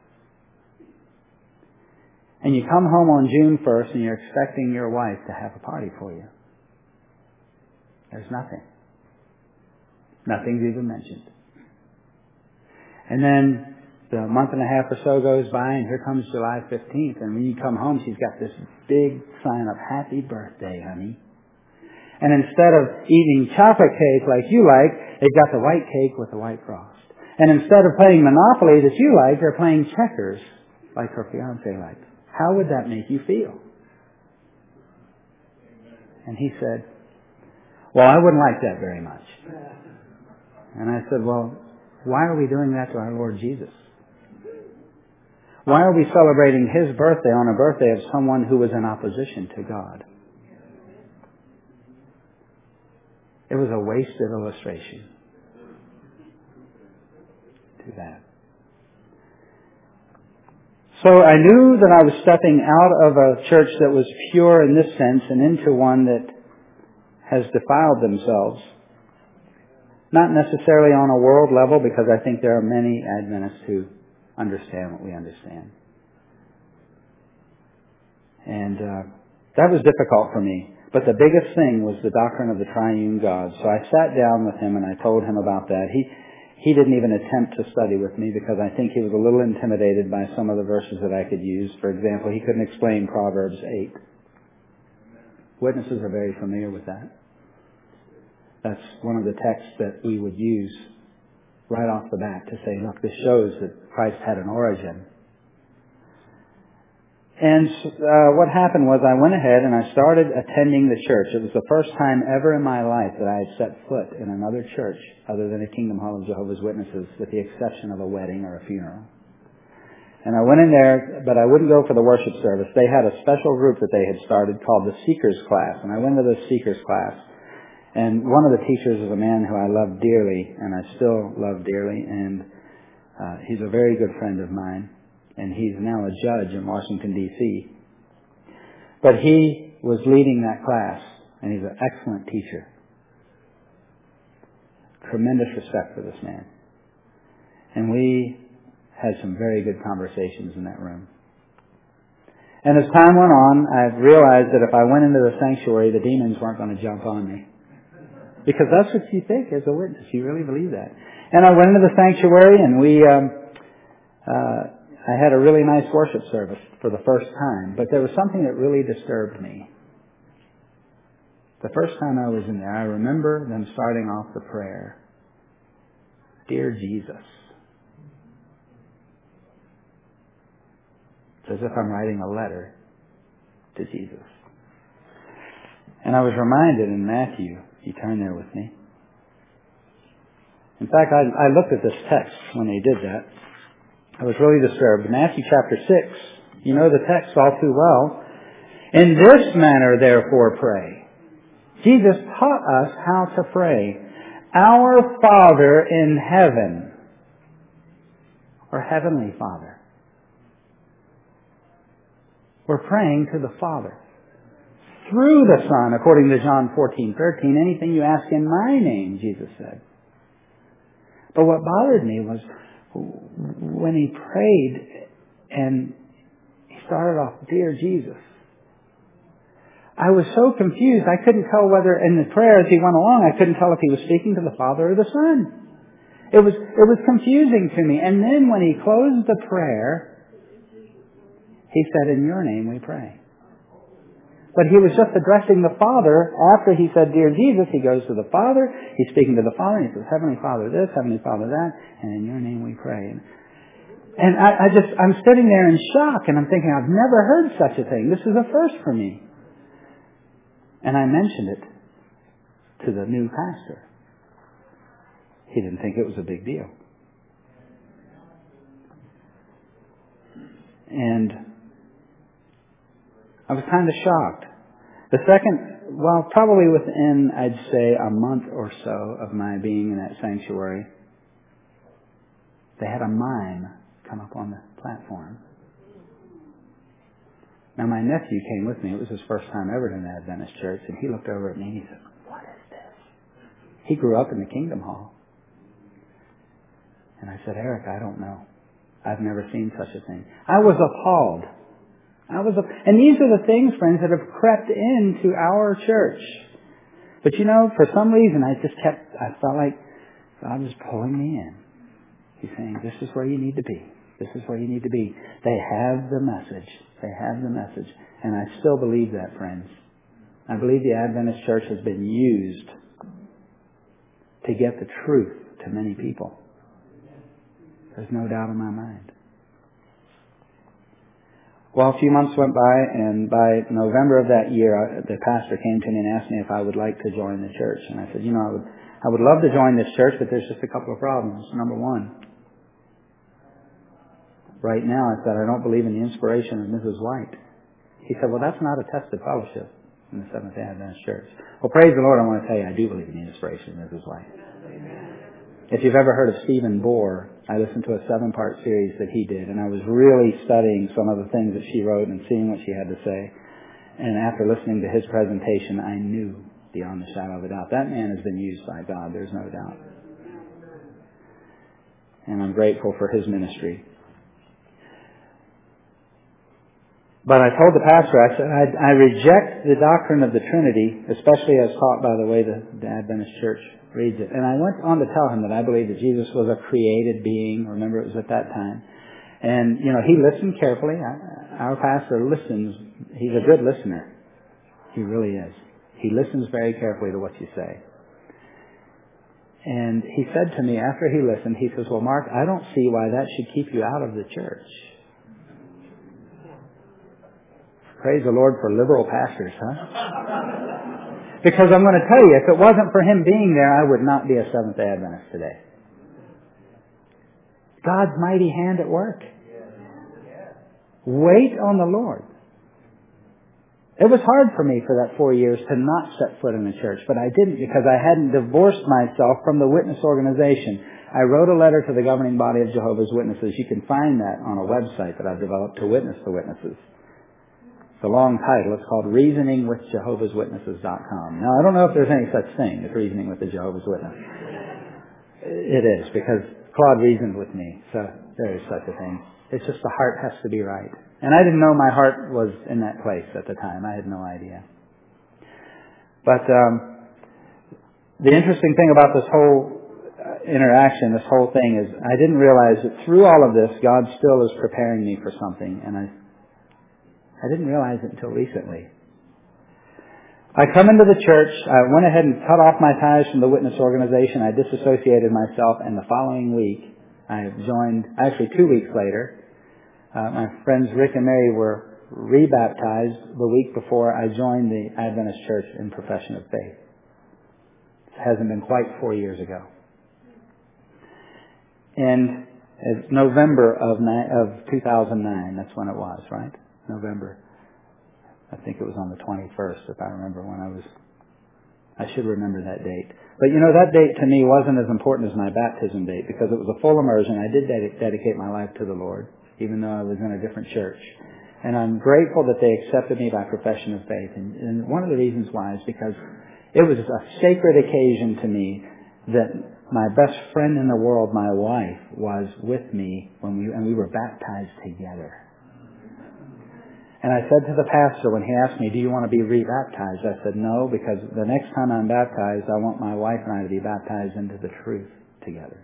[SPEAKER 1] And you come home on June first and you're expecting your wife to have a party for you. There's nothing. Nothing's even mentioned. And then the month and a half or so goes by and here comes July fifteenth. And when you come home, she's got this big sign of happy birthday, honey. And instead of eating chocolate cake like you like, they've got the white cake with the white frost. And instead of playing Monopoly that you like, they're playing checkers like her fiance liked. How would that make you feel? And he said, well, I wouldn't like that very much. And I said, well, why are we doing that to our Lord Jesus? Why are we celebrating his birthday on a birthday of someone who was in opposition to God? It was a wasted illustration to that. So I knew that I was stepping out of a church that was pure in this sense and into one that has defiled themselves. Not necessarily on a world level, because I think there are many Adventists who understand what we understand. And uh, that was difficult for me. But the biggest thing was the doctrine of the triune God. So I sat down with him and I told him about that. He he didn't even attempt to study with me because I think he was a little intimidated by some of the verses that I could use. For example, he couldn't explain Proverbs eight. Witnesses are very familiar with that. That's one of the texts that we would use right off the bat to say, look, this shows that Christ had an origin. And uh, what happened was I went ahead and I started attending the church. It was the first time ever in my life that I had set foot in another church other than a Kingdom Hall of Jehovah's Witnesses, with the exception of a wedding or a funeral. And I went in there, but I wouldn't go for the worship service. They had a special group that they had started called the Seekers Class. And I went to the Seekers Class. And one of the teachers is a man who I love dearly, and I still love dearly, and uh, he's a very good friend of mine. And he's now a judge in Washington, D C But he was leading that class, and he's an excellent teacher. Tremendous respect for this man. And we had some very good conversations in that room. And as time went on, I realized that if I went into the sanctuary, the demons weren't going to jump on me. Because that's what you think as a witness. You really believe that. And I went into the sanctuary and we, um, uh, I had a really nice worship service for the first time. But there was something that really disturbed me. The first time I was in there, I remember them starting off the prayer. Dear Jesus. It's as if I'm writing a letter to Jesus. And I was reminded in Matthew, you turn there with me. In fact, I, I looked at this text when they did that. I was really disturbed. Matthew chapter six, you know the text all too well. In this manner, therefore, pray. Jesus taught us how to pray. Our Father in heaven, or Heavenly Father. We're praying to the Father. Through the Son, according to John fourteen thirteen, anything you ask in my name, Jesus said. But what bothered me was when he prayed and he started off, Dear Jesus. I was so confused, I couldn't tell whether, in the prayer as he went along, I couldn't tell if he was speaking to the Father or the Son. It was, it was confusing to me. And then when he closed the prayer, he said, in your name we pray. But he was just addressing the Father. After he said, Dear Jesus, he goes to the Father. He's speaking to the Father. And he says, Heavenly Father this, Heavenly Father that, and in your name we pray. And I, I just, I'm sitting there in shock, and I'm thinking, I've never heard such a thing. This is a first for me. And I mentioned it to the new pastor. He didn't think it was a big deal. And I was kind of shocked. The second, well, probably within, I'd say, a month or so of my being in that sanctuary, they had a mime come up on the platform. Now, my nephew came with me. It was his first time ever in an Adventist church, and he looked over at me and he said, what is this? He grew up in the Kingdom Hall. And I said, Eric, I don't know. I've never seen such a thing. I was appalled. I was, and these are the things, friends, that have crept into our church. But you know, for some reason, I just kept, I felt like God was pulling me in. He's saying, this is where you need to be. This is where you need to be. They have the message. They have the message. And I still believe that, friends. I believe the Adventist church has been used to get the truth to many people. There's no doubt in my mind. Well, a few months went by, and by November of that year, the pastor came to me and asked me if I would like to join the church. And I said, you know, I would, I would love to join this church, but there's just a couple of problems. Number one, right now, I said, I don't believe in the inspiration of Missus White. He said, well, that's not a tested fellowship in the Seventh-day Adventist Church. Well, praise the Lord, I want to tell you, I do believe in the inspiration of Missus White. If you've ever heard of Stephen Bohr, I listened to a seven-part series that he did, and I was really studying some of the things that she wrote and seeing what she had to say. And after listening to his presentation, I knew beyond the shadow of a doubt, that man has been used by God, there's no doubt. And I'm grateful for his ministry. But I told the pastor, I said, I, I reject the doctrine of the Trinity, especially as taught by the way the, the Adventist Church reads it. And I went on to tell him that I believe that Jesus was a created being. Remember, it was at that time. And, you know, he listened carefully. Our pastor listens. He's a good listener. He really is. He listens very carefully to what you say. And he said to me after he listened, he says, well, Mark, I don't see why that should keep you out of the church. Praise the Lord for liberal pastors, huh? Because I'm going to tell you, if it wasn't for him being there, I would not be a Seventh-day Adventist today. God's mighty hand at work. Wait on the Lord. It was hard for me for that four years to not set foot in a church, but I didn't because I hadn't divorced myself from the witness organization. I wrote a letter to the governing body of Jehovah's Witnesses. You can find that on a website that I've developed to witness the witnesses. It's a long title. It's called Reasoning with Jehovah's Witnesses dot com. Now, I don't know if there's any such thing as Reasoning with the Jehovah's Witness. It is, because Claude reasoned with me, so there is such a thing. It's just the heart has to be right. And I didn't know my heart was in that place at the time. I had no idea. But um, The interesting thing about this whole interaction, this whole thing, is I didn't realize that through all of this, God still is preparing me for something, and I I didn't realize it until recently. I come into the church, I went ahead and cut off my ties from the witness organization, I disassociated myself, and the following week, I joined, actually two weeks later, uh, my friends Rick and Mary were rebaptized the week before I joined the Adventist Church in profession of faith. It hasn't been quite four years ago. And it's November of, ni- of two thousand nine, that's when it was, right? November. I think it was on the twenty-first, if I remember when I was, I should remember that date. But you know, that date to me wasn't as important as my baptism date because it was a full immersion. I did ded- dedicate my life to the Lord, even though I was in a different church. And I'm grateful that they accepted me by profession of faith. And, and one of the reasons why is because it was a sacred occasion to me that my best friend in the world, my wife, was with me when we, and we were baptized together. And I said to the pastor when he asked me, do you want to be re-baptized? I said, no, because the next time I'm baptized, I want my wife and I to be baptized into the truth together.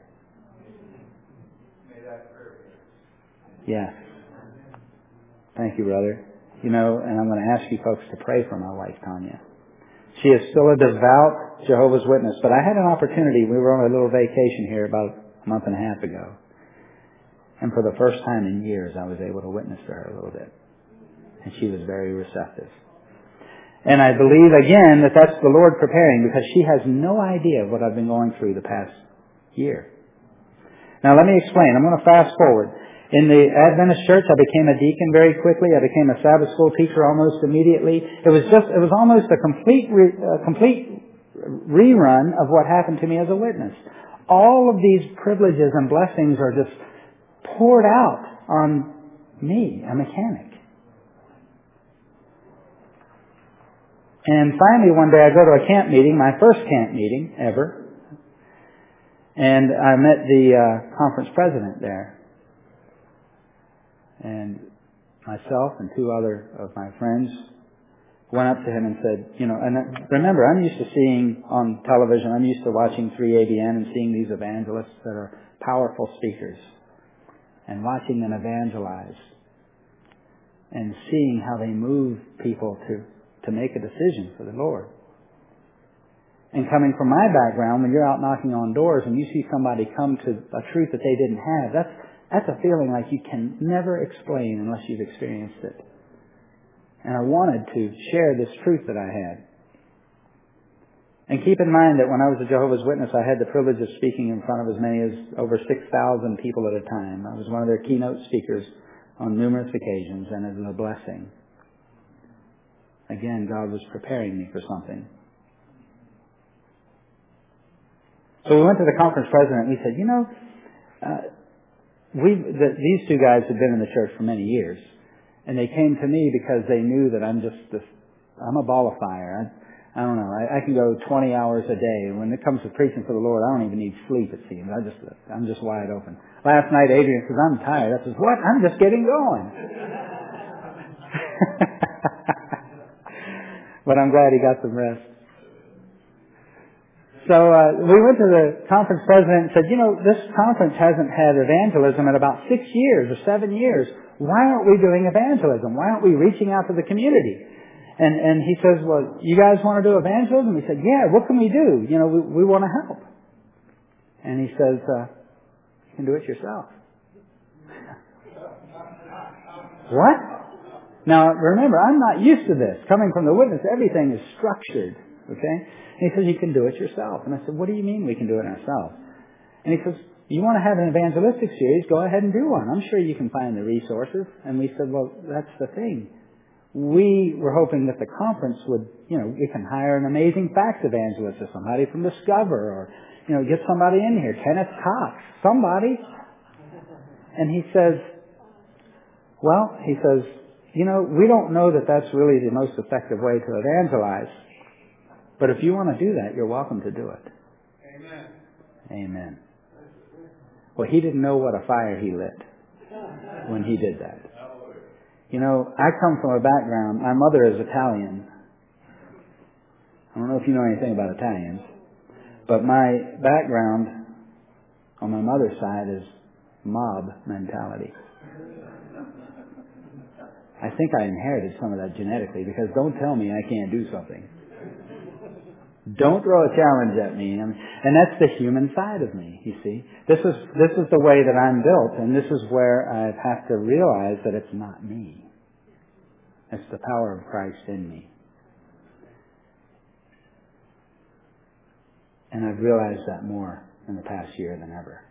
[SPEAKER 1] Yes. Thank you, brother. You know, and I'm going to ask you folks to pray for my wife, Tanya. She is still a devout Jehovah's Witness, but I had an opportunity. We were on a little vacation here about a month and a half ago. And for the first time in years, I was able to witness to her a little bit. And she was very receptive. And I believe, again, that that's the Lord preparing because she has no idea what I've been going through the past year. Now, let me explain. I'm going to fast forward. In the Adventist church, I became a deacon very quickly. I became a Sabbath school teacher almost immediately. It was just, it was almost a complete, re, uh, complete rerun of what happened to me as a witness. All of these privileges and blessings are just poured out on me, a mechanic. And finally, one day I go to a camp meeting, my first camp meeting ever, and I met the uh, conference president there. And myself and two other of my friends went up to him and said, you know, and remember, I'm used to seeing on television, I'm used to watching three A B N and seeing these evangelists that are powerful speakers and watching them evangelize and seeing how they move people to, to make a decision for the Lord. And coming from my background, when you're out knocking on doors and you see somebody come to a truth that they didn't have, that's That's a feeling like you can never explain unless you've experienced it. And I wanted to share this truth that I had. And keep in mind that when I was a Jehovah's Witness, I had the privilege of speaking in front of as many as over six thousand people at a time. I was one of their keynote speakers on numerous occasions, and it was a blessing. Again, God was preparing me for something. So we went to the conference president and we said, you know, uh, We, the, these two guys had been in the church for many years, and they came to me because they knew that I'm just this, I'm a ball of fire. I, I don't know. I, I can go twenty hours a day. When it comes to preaching for the Lord, I don't even need sleep, it seems. I just, I'm just wide open. Last night, Adrian says, I'm tired. I says, what? I'm just getting going. But I'm glad he got some rest. So uh, we went to the conference president and said, you know, this conference hasn't had evangelism in about six years or seven years. Why aren't we doing evangelism? Why aren't we reaching out to the community? And and he says, well, you guys want to do evangelism? We said, yeah, what can we do? You know, we, we want to help. And he says, uh, you can do it yourself. What? Now, remember, I'm not used to this. Coming from the witness, everything is structured. Okay? And he says, you can do it yourself. And I said, what do you mean we can do it ourselves? And he says, you want to have an evangelistic series, go ahead and do one. I'm sure you can find the resources. And we said, well, that's the thing. We were hoping that the conference would, you know, we can hire an amazing facts evangelist or somebody from Discover or, you know, get somebody in here, Kenneth Cox, somebody. And he says, well, he says, you know, we don't know that that's really the most effective way to evangelize. But if you want to do that, you're welcome to do it. Amen. Amen. Well, he didn't know what a fire he lit when he did that. You know, I come from a background, my mother is Italian. I don't know if you know anything about Italians. But my background on my mother's side is mob mentality. I think I inherited some of that genetically, because don't tell me I can't do something. Don't throw a challenge at me. And, and that's the human side of me, you see. This is, this is the way that I'm built, and this is where I have to realize that it's not me. It's the power of Christ in me. And I've realized that more in the past year than ever.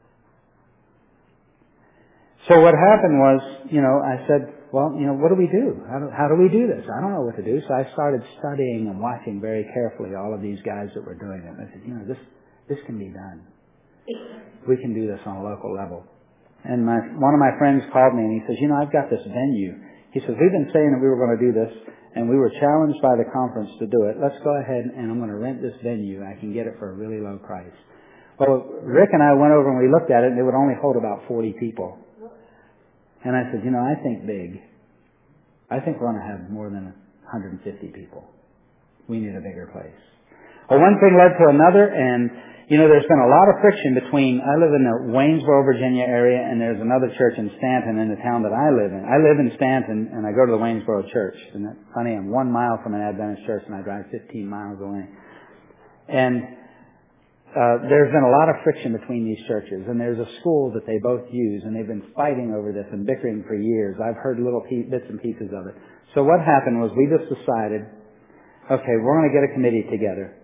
[SPEAKER 1] So what happened was, you know, I said, well, you know, what do we do? How do, how do we do this? I don't know what to do. So I started studying and watching very carefully all of these guys that were doing it. And I said, you know, this, this can be done. We can do this on a local level. And my, one of my friends called me and he says, you know, I've got this venue. He says, we've been saying that we were going to do this, and we were challenged by the conference to do it. Let's go ahead and I'm going to rent this venue. I can get it for a really low price. Well, Rick and I went over and we looked at it, and it would only hold about forty people. And I said, you know, I think big. I think we're going to have more than one hundred fifty people. We need a bigger place. Well, one thing led to another, and, you know, there's been a lot of friction between, I live in the Waynesboro, Virginia area, and there's another church in Stanton, in the town that I live in. I live in Stanton, and I go to the Waynesboro church. And that's funny, I'm one mile from an Adventist church, and I drive fifteen miles away. And Uh, there's been a lot of friction between these churches, and there's a school that they both use, and they've been fighting over this and bickering for years. I've heard little pe- bits and pieces of it. So what happened was we just decided, okay, we're going to get a committee together.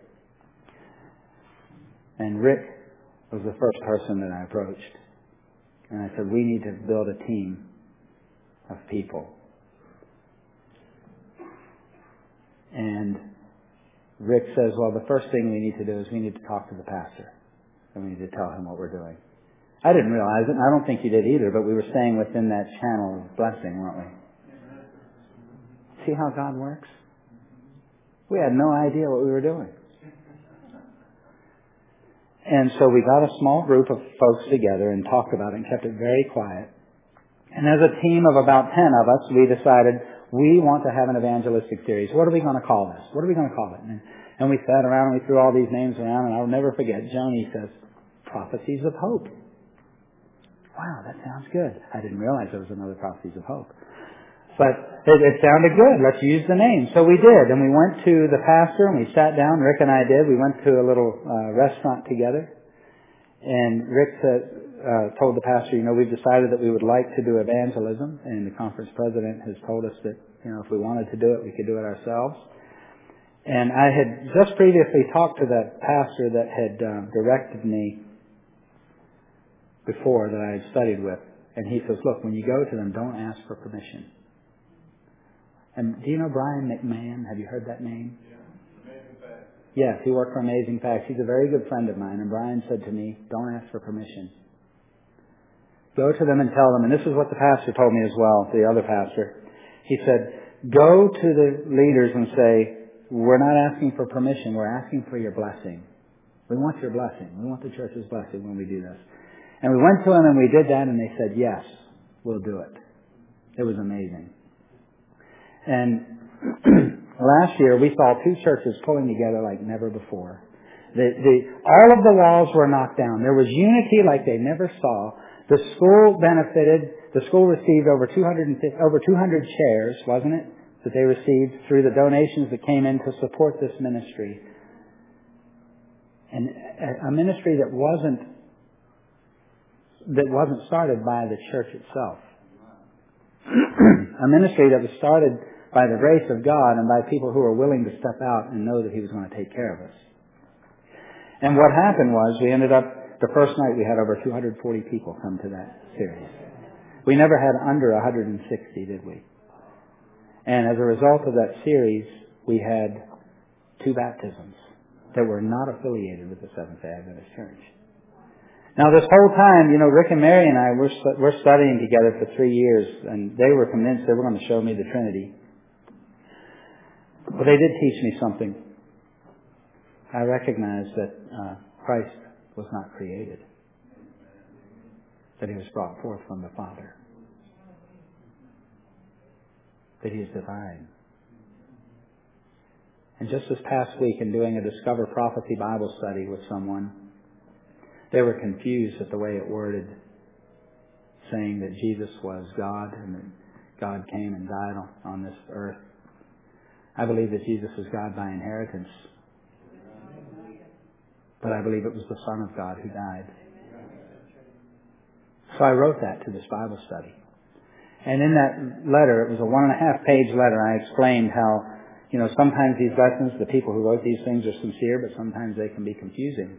[SPEAKER 1] And Rick was the first person that I approached. And I said, we need to build a team of people. And Rick says, well, the first thing we need to do is we need to talk to the pastor. And we need to tell him what we're doing. I didn't realize it, and I don't think you did either, but we were staying within that channel of blessing, weren't we? See how God works? We had no idea what we were doing. And so we got a small group of folks together and talked about it and kept it very quiet. And as a team of about ten of us, we decided we want to have an evangelistic series. What are we going to call this? What are we going to call it? And, and we sat around and we threw all these names around, and I'll never forget, Joni says, Prophecies of Hope. Wow, that sounds good. I didn't realize there was another Prophecies of Hope. But it, it sounded good. Let's use the name. So we did. And we went to the pastor and we sat down. Rick and I did. We went to a little uh, restaurant together. And Rick said, uh, told the pastor, you know, we've decided that we would like to do evangelism. And the conference president has told us that, you know, if we wanted to do it, we could do it ourselves. And I had just previously talked to that pastor that had uh, directed me before, that I had studied with. And he says, look, when you go to them, don't ask for permission. And do you know Brian McMahon? Have you heard that name? Yeah, Amazing Facts. Yes, he worked for Amazing Facts. He's a very good friend of mine. And Brian said to me, don't ask for permission. Go to them and tell them. And this is what the pastor told me as well, the other pastor. He said, go to the leaders and say, we're not asking for permission. We're asking for your blessing. We want your blessing. We want the church's blessing when we do this. And we went to them and we did that, and they said, yes, we'll do it. It was amazing. And last year we saw two churches pulling together like never before. The, the, all of the walls were knocked down. There was unity like they never saw. The school benefited. The school received over two hundred fifty, over two hundred chairs, wasn't it, that they received through the donations that came in to support this ministry. And a, a ministry that wasn't that wasn't started by the church itself. A ministry that was started by the grace of God and by people who were willing to step out and know that He was going to take care of us. And what happened was we ended up, the first night we had over two hundred forty people come to that series. We never had under one hundred sixty, did we? And as a result of that series, we had two baptisms that were not affiliated with the Seventh-day Adventist Church. Now, this whole time, you know, Rick and Mary and I, we're, we're studying together for three years, and they were convinced they were going to show me the Trinity. But they did teach me something. I recognized that uh, Christ was not created, that He was brought forth from the Father, that He is divine. And just this past week in doing a Discover Prophecy Bible study with someone, they were confused at the way it worded, saying that Jesus was God and that God came and died on, on this earth. I believe that Jesus is God by inheritance. But I believe it was the Son of God who died. So I wrote that to this Bible study. And in that letter, it was a one and a half page letter, I explained how, you know, sometimes these lessons, the people who wrote these things are sincere, but sometimes they can be confusing.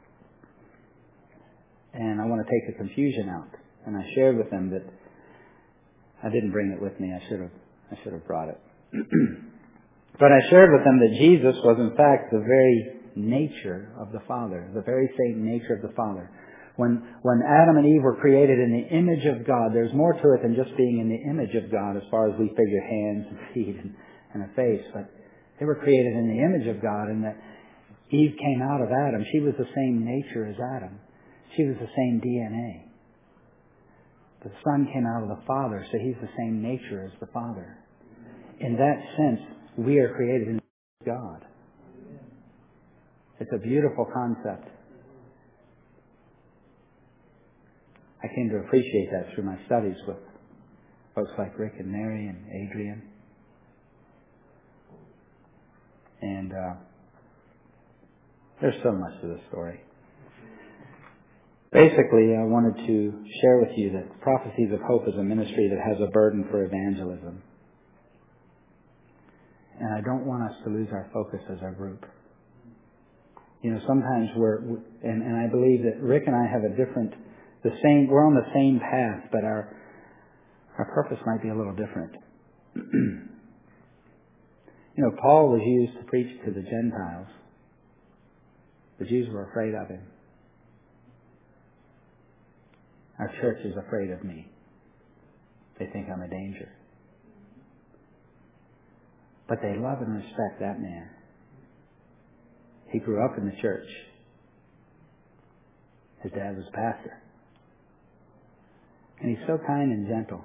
[SPEAKER 1] And I want to take the confusion out. And I shared with them that I didn't bring it with me. I should have, I should have brought it. But I shared with them that Jesus was in fact the very nature of the Father, the very same nature of the Father. When, when Adam and Eve were created in the image of God, there's more to it than just being in the image of God as far as we figure hands and feet and, and a face. But they were created in the image of God, and that Eve came out of Adam. She was the same nature as Adam. She was the same D N A. The Son came out of the Father, so He's the same nature as the Father. In that sense, we are created in God. It's a beautiful concept. I came to appreciate that through my studies with folks like Rick and Mary and Adrian. And uh, there's so much to this story. Basically, I wanted to share with you that Prophecies of Hope is a ministry that has a burden for evangelism. And I don't want us to lose our focus as a group. You know, sometimes we're, and, and I believe that Rick and I have a different, the same, we're on the same path, but our, our purpose might be a little different. You know, Paul was used to preach to the Gentiles. The Jews were afraid of him. Our church is afraid of me. They think I'm a danger. But they love and respect that man. He grew up in the church. His dad was a pastor. And he's so kind and gentle.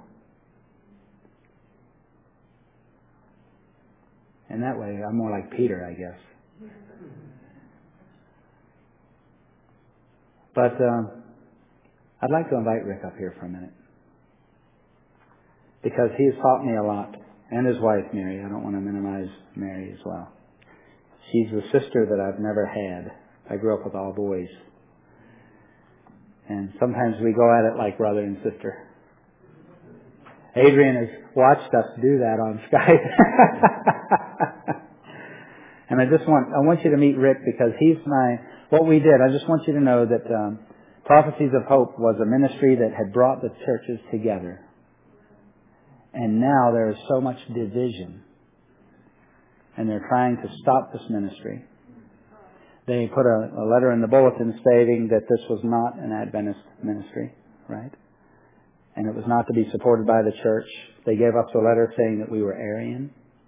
[SPEAKER 1] And that way, I'm more like Peter, I guess. But um, I'd like to invite Rick up here for a minute. Because he has taught me a lot. And his wife, Mary. I don't want to minimize Mary as well. She's the sister that I've never had. I grew up with all boys. And sometimes we go at it like brother and sister. Adrian has watched us do that on Skype. And I just want, I want you to meet Rick because he's my, what we did, I just want you to know that um, Prophecies of Hope was a ministry that had brought the churches together. And now there is so much division. And they're trying to stop this ministry. They put a, a letter in the bulletin stating that this was not an Adventist ministry, right? And it was not to be supported by the church. They gave us a letter saying that we were Arian.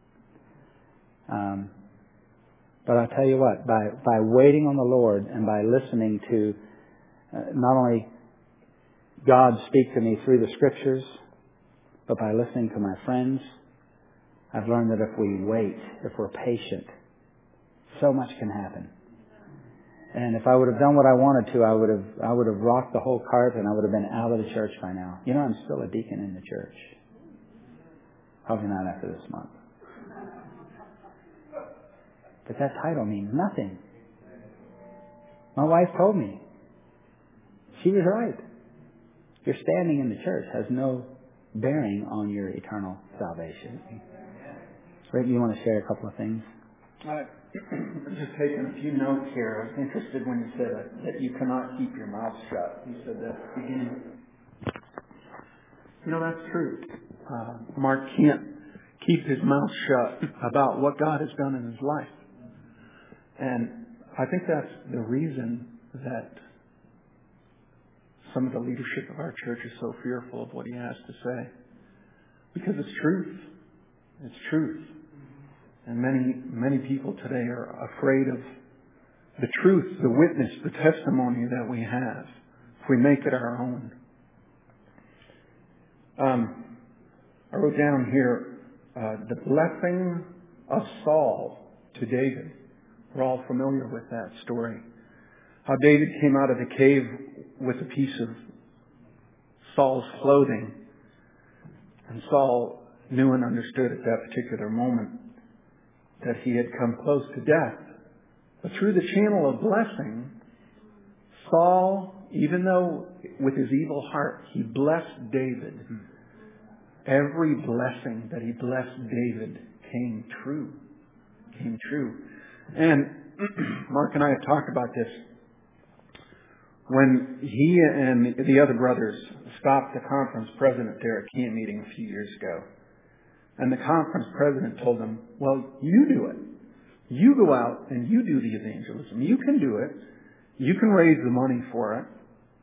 [SPEAKER 1] Um, but I'll tell you what, by, by waiting on the Lord and by listening to uh, not only God speak to me through the Scriptures, but by listening to my friends, I've learned that if we wait, if we're patient, so much can happen. And if I would have done what I wanted to, I would have I would have rocked the whole cart and I would have been out of the church by now. You know, I'm still a deacon in the church. Probably not after this month. But that title means nothing. My wife told me. She was right. Your standing in the church has no bearing on your eternal salvation. Rick, you want to share a couple of things?
[SPEAKER 2] I'm just taking a few notes here. I was interested when you said that, that you cannot keep your mouth shut. You said that at the beginning. You know, that's true. Uh, Mark can't keep his mouth shut about what God has done in his life. And I think that's the reason that some of the leadership of our church is so fearful of what he has to say. Because it's truth. It's truth. And many, many people today are afraid of the truth, the witness, the testimony that we have if we make it our own. Um, I wrote down here, uh, the blessing of Saul to David. We're all familiar with that story. How David came out of the cave with a piece of Saul's clothing. And Saul knew and understood at that particular moment that he had come close to death. But through the channel of blessing, Saul, even though with his evil heart, he blessed David. Every blessing that he blessed David came true. Came true. And Mark and I have talked about this. When he and the other brothers stopped the conference president there at Key meeting a few years ago, and the conference president told them, well, you do it. You go out and you do the evangelism. You can do it. You can raise the money for it.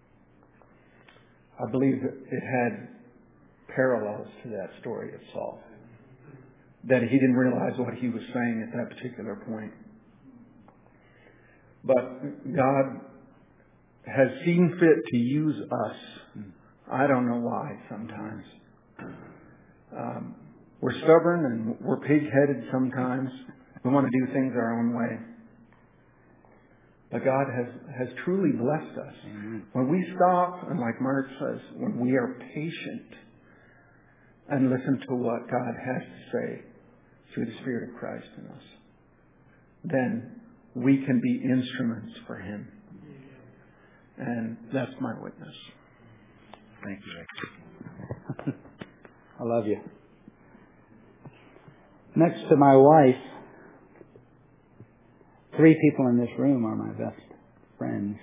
[SPEAKER 2] I believe that it had parallels to that story of Saul. That he didn't realize what he was saying at that particular point. But God has seen fit to use us. I don't know why sometimes. Um, we're stubborn and we're pig-headed sometimes. We want to do things our own way. But God has, has truly blessed us. Amen. When we stop, and like Mark says, when we are patient and listen to what God has to say through the Spirit of Christ in us, then we can be instruments for Him. And that's my witness.
[SPEAKER 1] Thank you, Rick. I love you. Next to my wife, three people in this room are my best friends.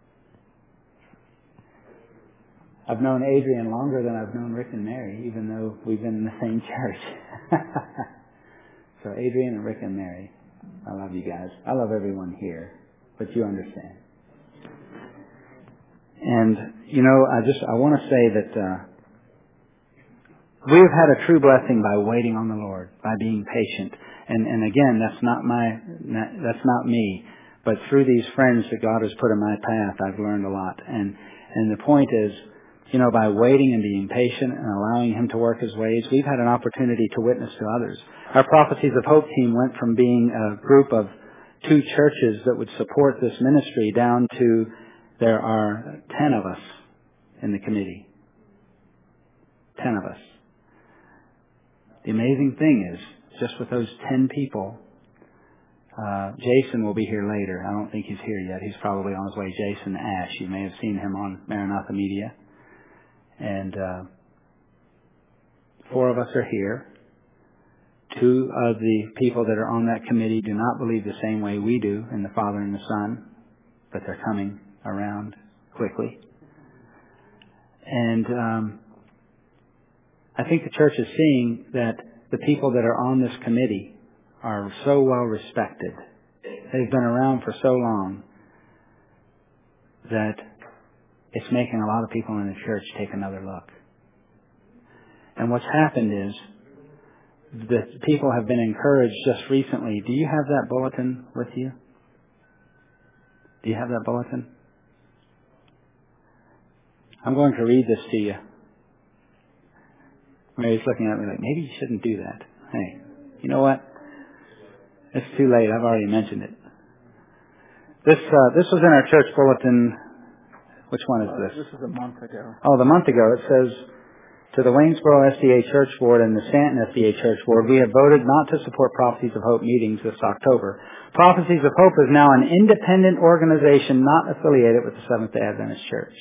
[SPEAKER 1] I've known Adrian longer than I've known Rick and Mary, even though we've been in the same church. So Adrian and Rick and Mary, I love you guys. I love everyone here, but you understand. And, you know, I just, I want to say that uh, we've had a true blessing by waiting on the Lord, by being patient. And, and again, that's not my, that's not me. But through these friends that God has put in my path, I've learned a lot. And, and the point is, you know, by waiting and being patient and allowing Him to work His ways, we've had an opportunity to witness to others. Our Prophecies of Hope team went from being a group of two churches that would support this ministry down to there are ten of us in the committee. Ten of us. The amazing thing is, just with those ten people, uh, Jason will be here later. I don't think he's here yet. He's probably on his way. Jason Ash. You may have seen him on Maranatha Media. And uh, four of us are here. Two of the people that are on that committee do not believe the same way we do in the Father and the Son, but they're coming around quickly. And um, I think the church is seeing that the people that are on this committee are so well respected. They've been around for so long that it's making a lot of people in the church take another look. And what's happened is that people have been encouraged just recently. Do you have that bulletin with you? Do you have that bulletin? I'm going to read this to you. Mary's looking at me like, maybe you shouldn't do that. Hey, you know what? It's too late. I've already mentioned it. This uh, this was in our church bulletin. Which one is this?
[SPEAKER 2] This is a month ago.
[SPEAKER 1] Oh, the month ago. It says, to the Waynesboro S D A Church Board and the Stanton S D A Church Board, we have voted not to support Prophecies of Hope meetings this October. Prophecies of Hope is now an independent organization not affiliated with the Seventh-day Adventist Church.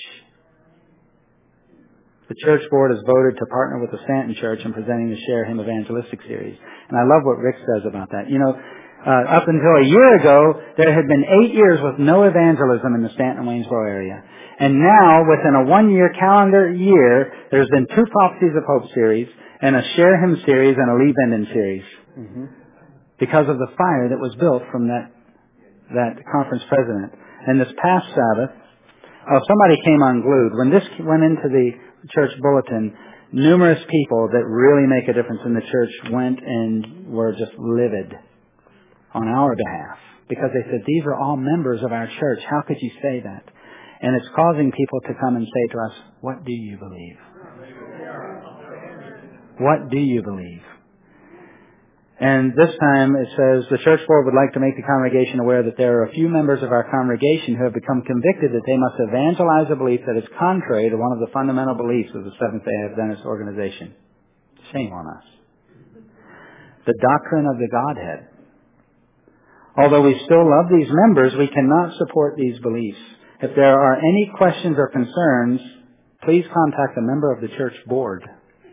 [SPEAKER 1] The church board has voted to partner with the Stanton Church in presenting the Share Him evangelistic series. And I love what Rick says about that. You know, uh, up until a year ago, there had been eight years with no evangelism in the Stanton and Waynesboro area. And now, within a one-year calendar year, there's been two Prophecies of Hope series, and a Share Him series, and a Lee Benden series. Mm-hmm. Because of the fire that was built from that that conference president. And this past Sabbath, oh, somebody came unglued. When this went into the church bulletin, numerous people that really make a difference in the church went and were just livid on our behalf. Because they said, these are all members of our church. How could you say that? And it's causing people to come and say to us, what do you believe? What do you believe? And this time it says, the church board would like to make the congregation aware that there are a few members of our congregation who have become convicted that they must evangelize a belief that is contrary to one of the fundamental beliefs of the Seventh-day Adventist organization. Shame on us. The doctrine of the Godhead. Although we still love these members, we cannot support these beliefs. If there are any questions or concerns, please contact a member of the church board.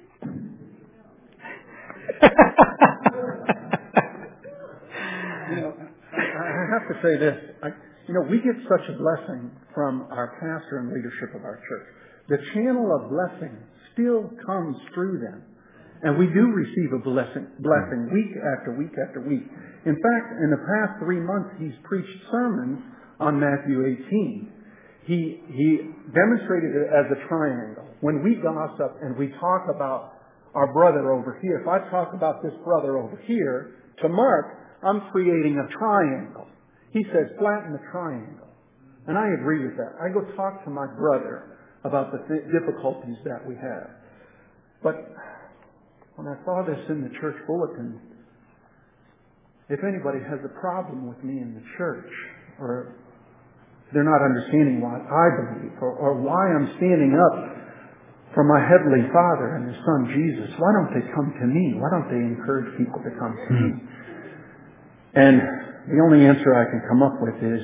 [SPEAKER 2] You know, I have to say this. I, you know, we get such a blessing from our pastor and leadership of our church. The channel of blessing still comes through them. And we do receive a blessing, blessing week after week after week. In fact, in the past three months, he's preached sermons on Matthew eighteen. He, he demonstrated it as a triangle. When we gossip and we talk about our brother over here, if I talk about this brother over here, to Mark, I'm creating a triangle. He says, flatten the triangle. And I agree with that. I go talk to my brother about the th- difficulties that we have. But when I saw this in the church bulletin, if anybody has a problem with me in the church, or they're not understanding what I believe, or, or why I'm standing up for my Heavenly Father and His Son Jesus, why don't they come to me? Why don't they encourage people to come to me? And the only answer I can come up with is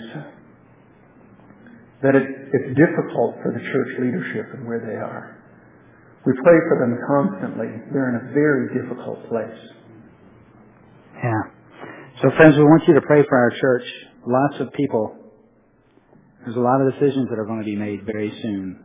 [SPEAKER 2] that it, it's difficult for the church leadership and where they are. We pray for them constantly. They're in a very difficult place.
[SPEAKER 1] Yeah. So friends, we want you to pray for our church. Lots of people. There's a lot of decisions that are going to be made very soon.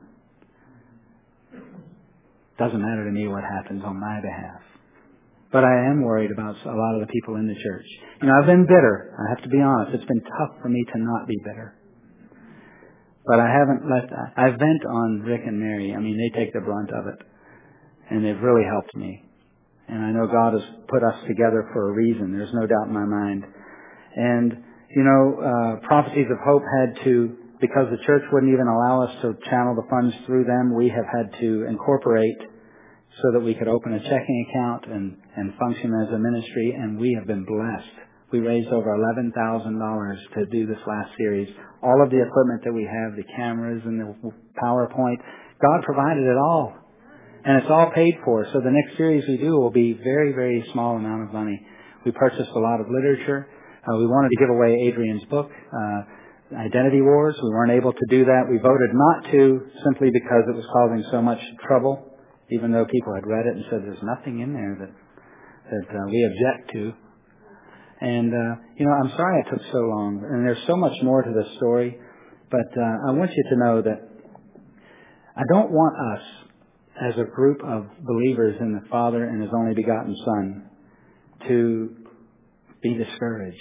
[SPEAKER 1] Doesn't matter to me what happens on my behalf. But I am worried about a lot of the people in the church. You know, I've been bitter. I have to be honest. It's been tough for me to not be bitter. But I haven't let, I vent on Rick and Mary. I mean, they take the brunt of it. And they've really helped me. And I know God has put us together for a reason. There's no doubt in my mind. And, you know, uh, Prophecies of Hope had to, because the church wouldn't even allow us to channel the funds through them, we have had to incorporate so that we could open a checking account and, and function as a ministry, and we have been blessed. We raised over eleven thousand dollars to do this last series. All of the equipment that we have, the cameras and the PowerPoint, God provided it all. And it's all paid for. So the next series we do will be very, very small amount of money. We purchased a lot of literature. Uh, we wanted to give away Adrian's book, uh, Identity Wars. We weren't able to do that. We voted not to simply because it was causing so much trouble, even though people had read it and said there's nothing in there that, that uh, we object to. And, uh, you know, I'm sorry it took so long. And there's so much more to this story. But uh, I want you to know that I don't want us, as a group of believers in the Father and His only begotten Son, to be discouraged.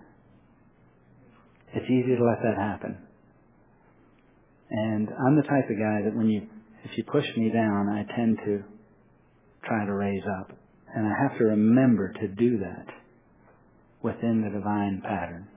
[SPEAKER 1] It's easy to let that happen. And I'm the type of guy that when you, if you push me down, I tend to try to raise up. And I have to remember to do that within the divine pattern.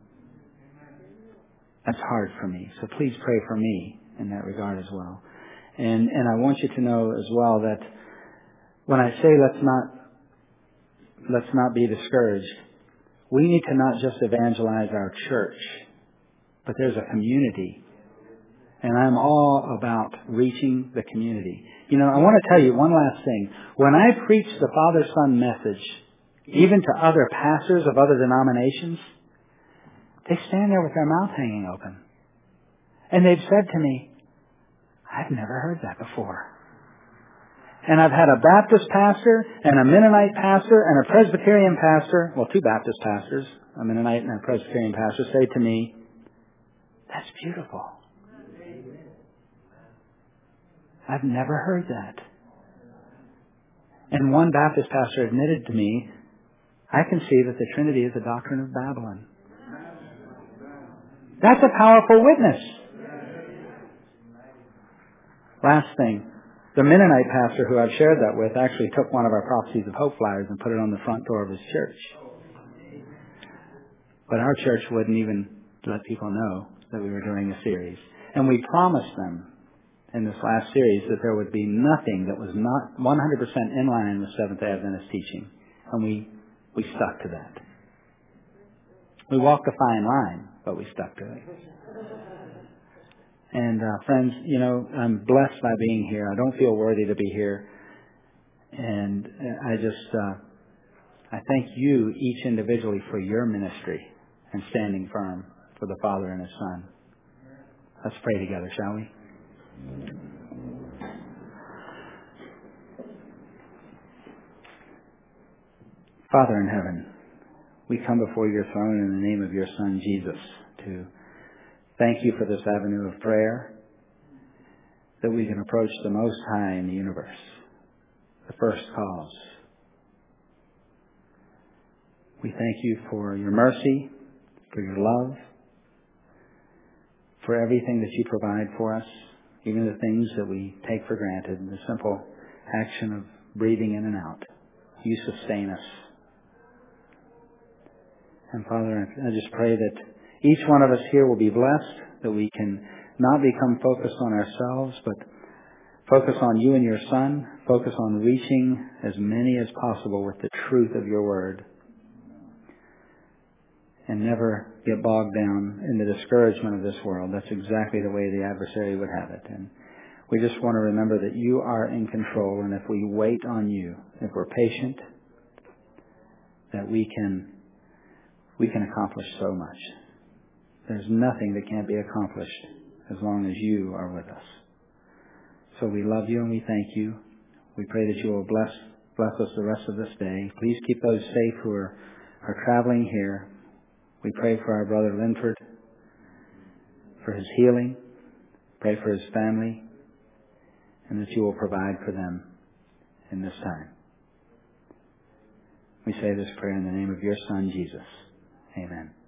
[SPEAKER 1] That's hard for me. So please pray for me in that regard as well. And and I want you to know as well that when I say let's not let's not be discouraged, we need to not just evangelize our church, but there's a community. And I'm all about reaching the community. You know, I want to tell you one last thing. When I preach the Father-Son message, even to other pastors of other denominations, they stand there with their mouth hanging open. And they've said to me, I've never heard that before. And I've had a Baptist pastor and a Mennonite pastor and a Presbyterian pastor, well, two Baptist pastors, a Mennonite and a Presbyterian pastor, say to me, that's beautiful. I've never heard that. And one Baptist pastor admitted to me, I can see that the Trinity is a doctrine of Babylon. That's a powerful witness. Last thing, the Mennonite pastor who I've shared that with actually took one of our Prophecies of Hope flyers and put it on the front door of his church. But our church wouldn't even let people know that we were doing a series. And we promised them in this last series that there would be nothing that was not one hundred percent in line with Seventh-day Adventist teaching. And we we stuck to that. We walked a fine line, but we stuck to it. And uh, friends, you know, I'm blessed by being here. I don't feel worthy to be here. And I just, uh, I thank you each individually for your ministry and standing firm for the Father and His Son. Let's pray together, shall we? Father in heaven, we come before your throne in the name of your Son, Jesus, to thank you for this avenue of prayer, that we can approach the Most High in the universe, the first cause. We thank you for your mercy, for your love, for everything that you provide for us, even the things that we take for granted, the simple action of breathing in and out. You sustain us. And Father, I just pray that each one of us here will be blessed, that we can not become focused on ourselves, but focus on you and your Son, focus on reaching as many as possible with the truth of your word, and never get bogged down in the discouragement of this world. That's exactly the way the adversary would have it. And we just want to remember that you are in control, and if we wait on you, if we're patient, that we can we can accomplish so much. There's nothing that can't be accomplished as long as you are with us. So we love you and we thank you. We pray that you will bless bless us the rest of this day. Please keep those safe who are, are traveling here. We pray for our brother Linford, for his healing. Pray for his family, and that you will provide for them in this time. We say this prayer in the name of your Son, Jesus. Amen.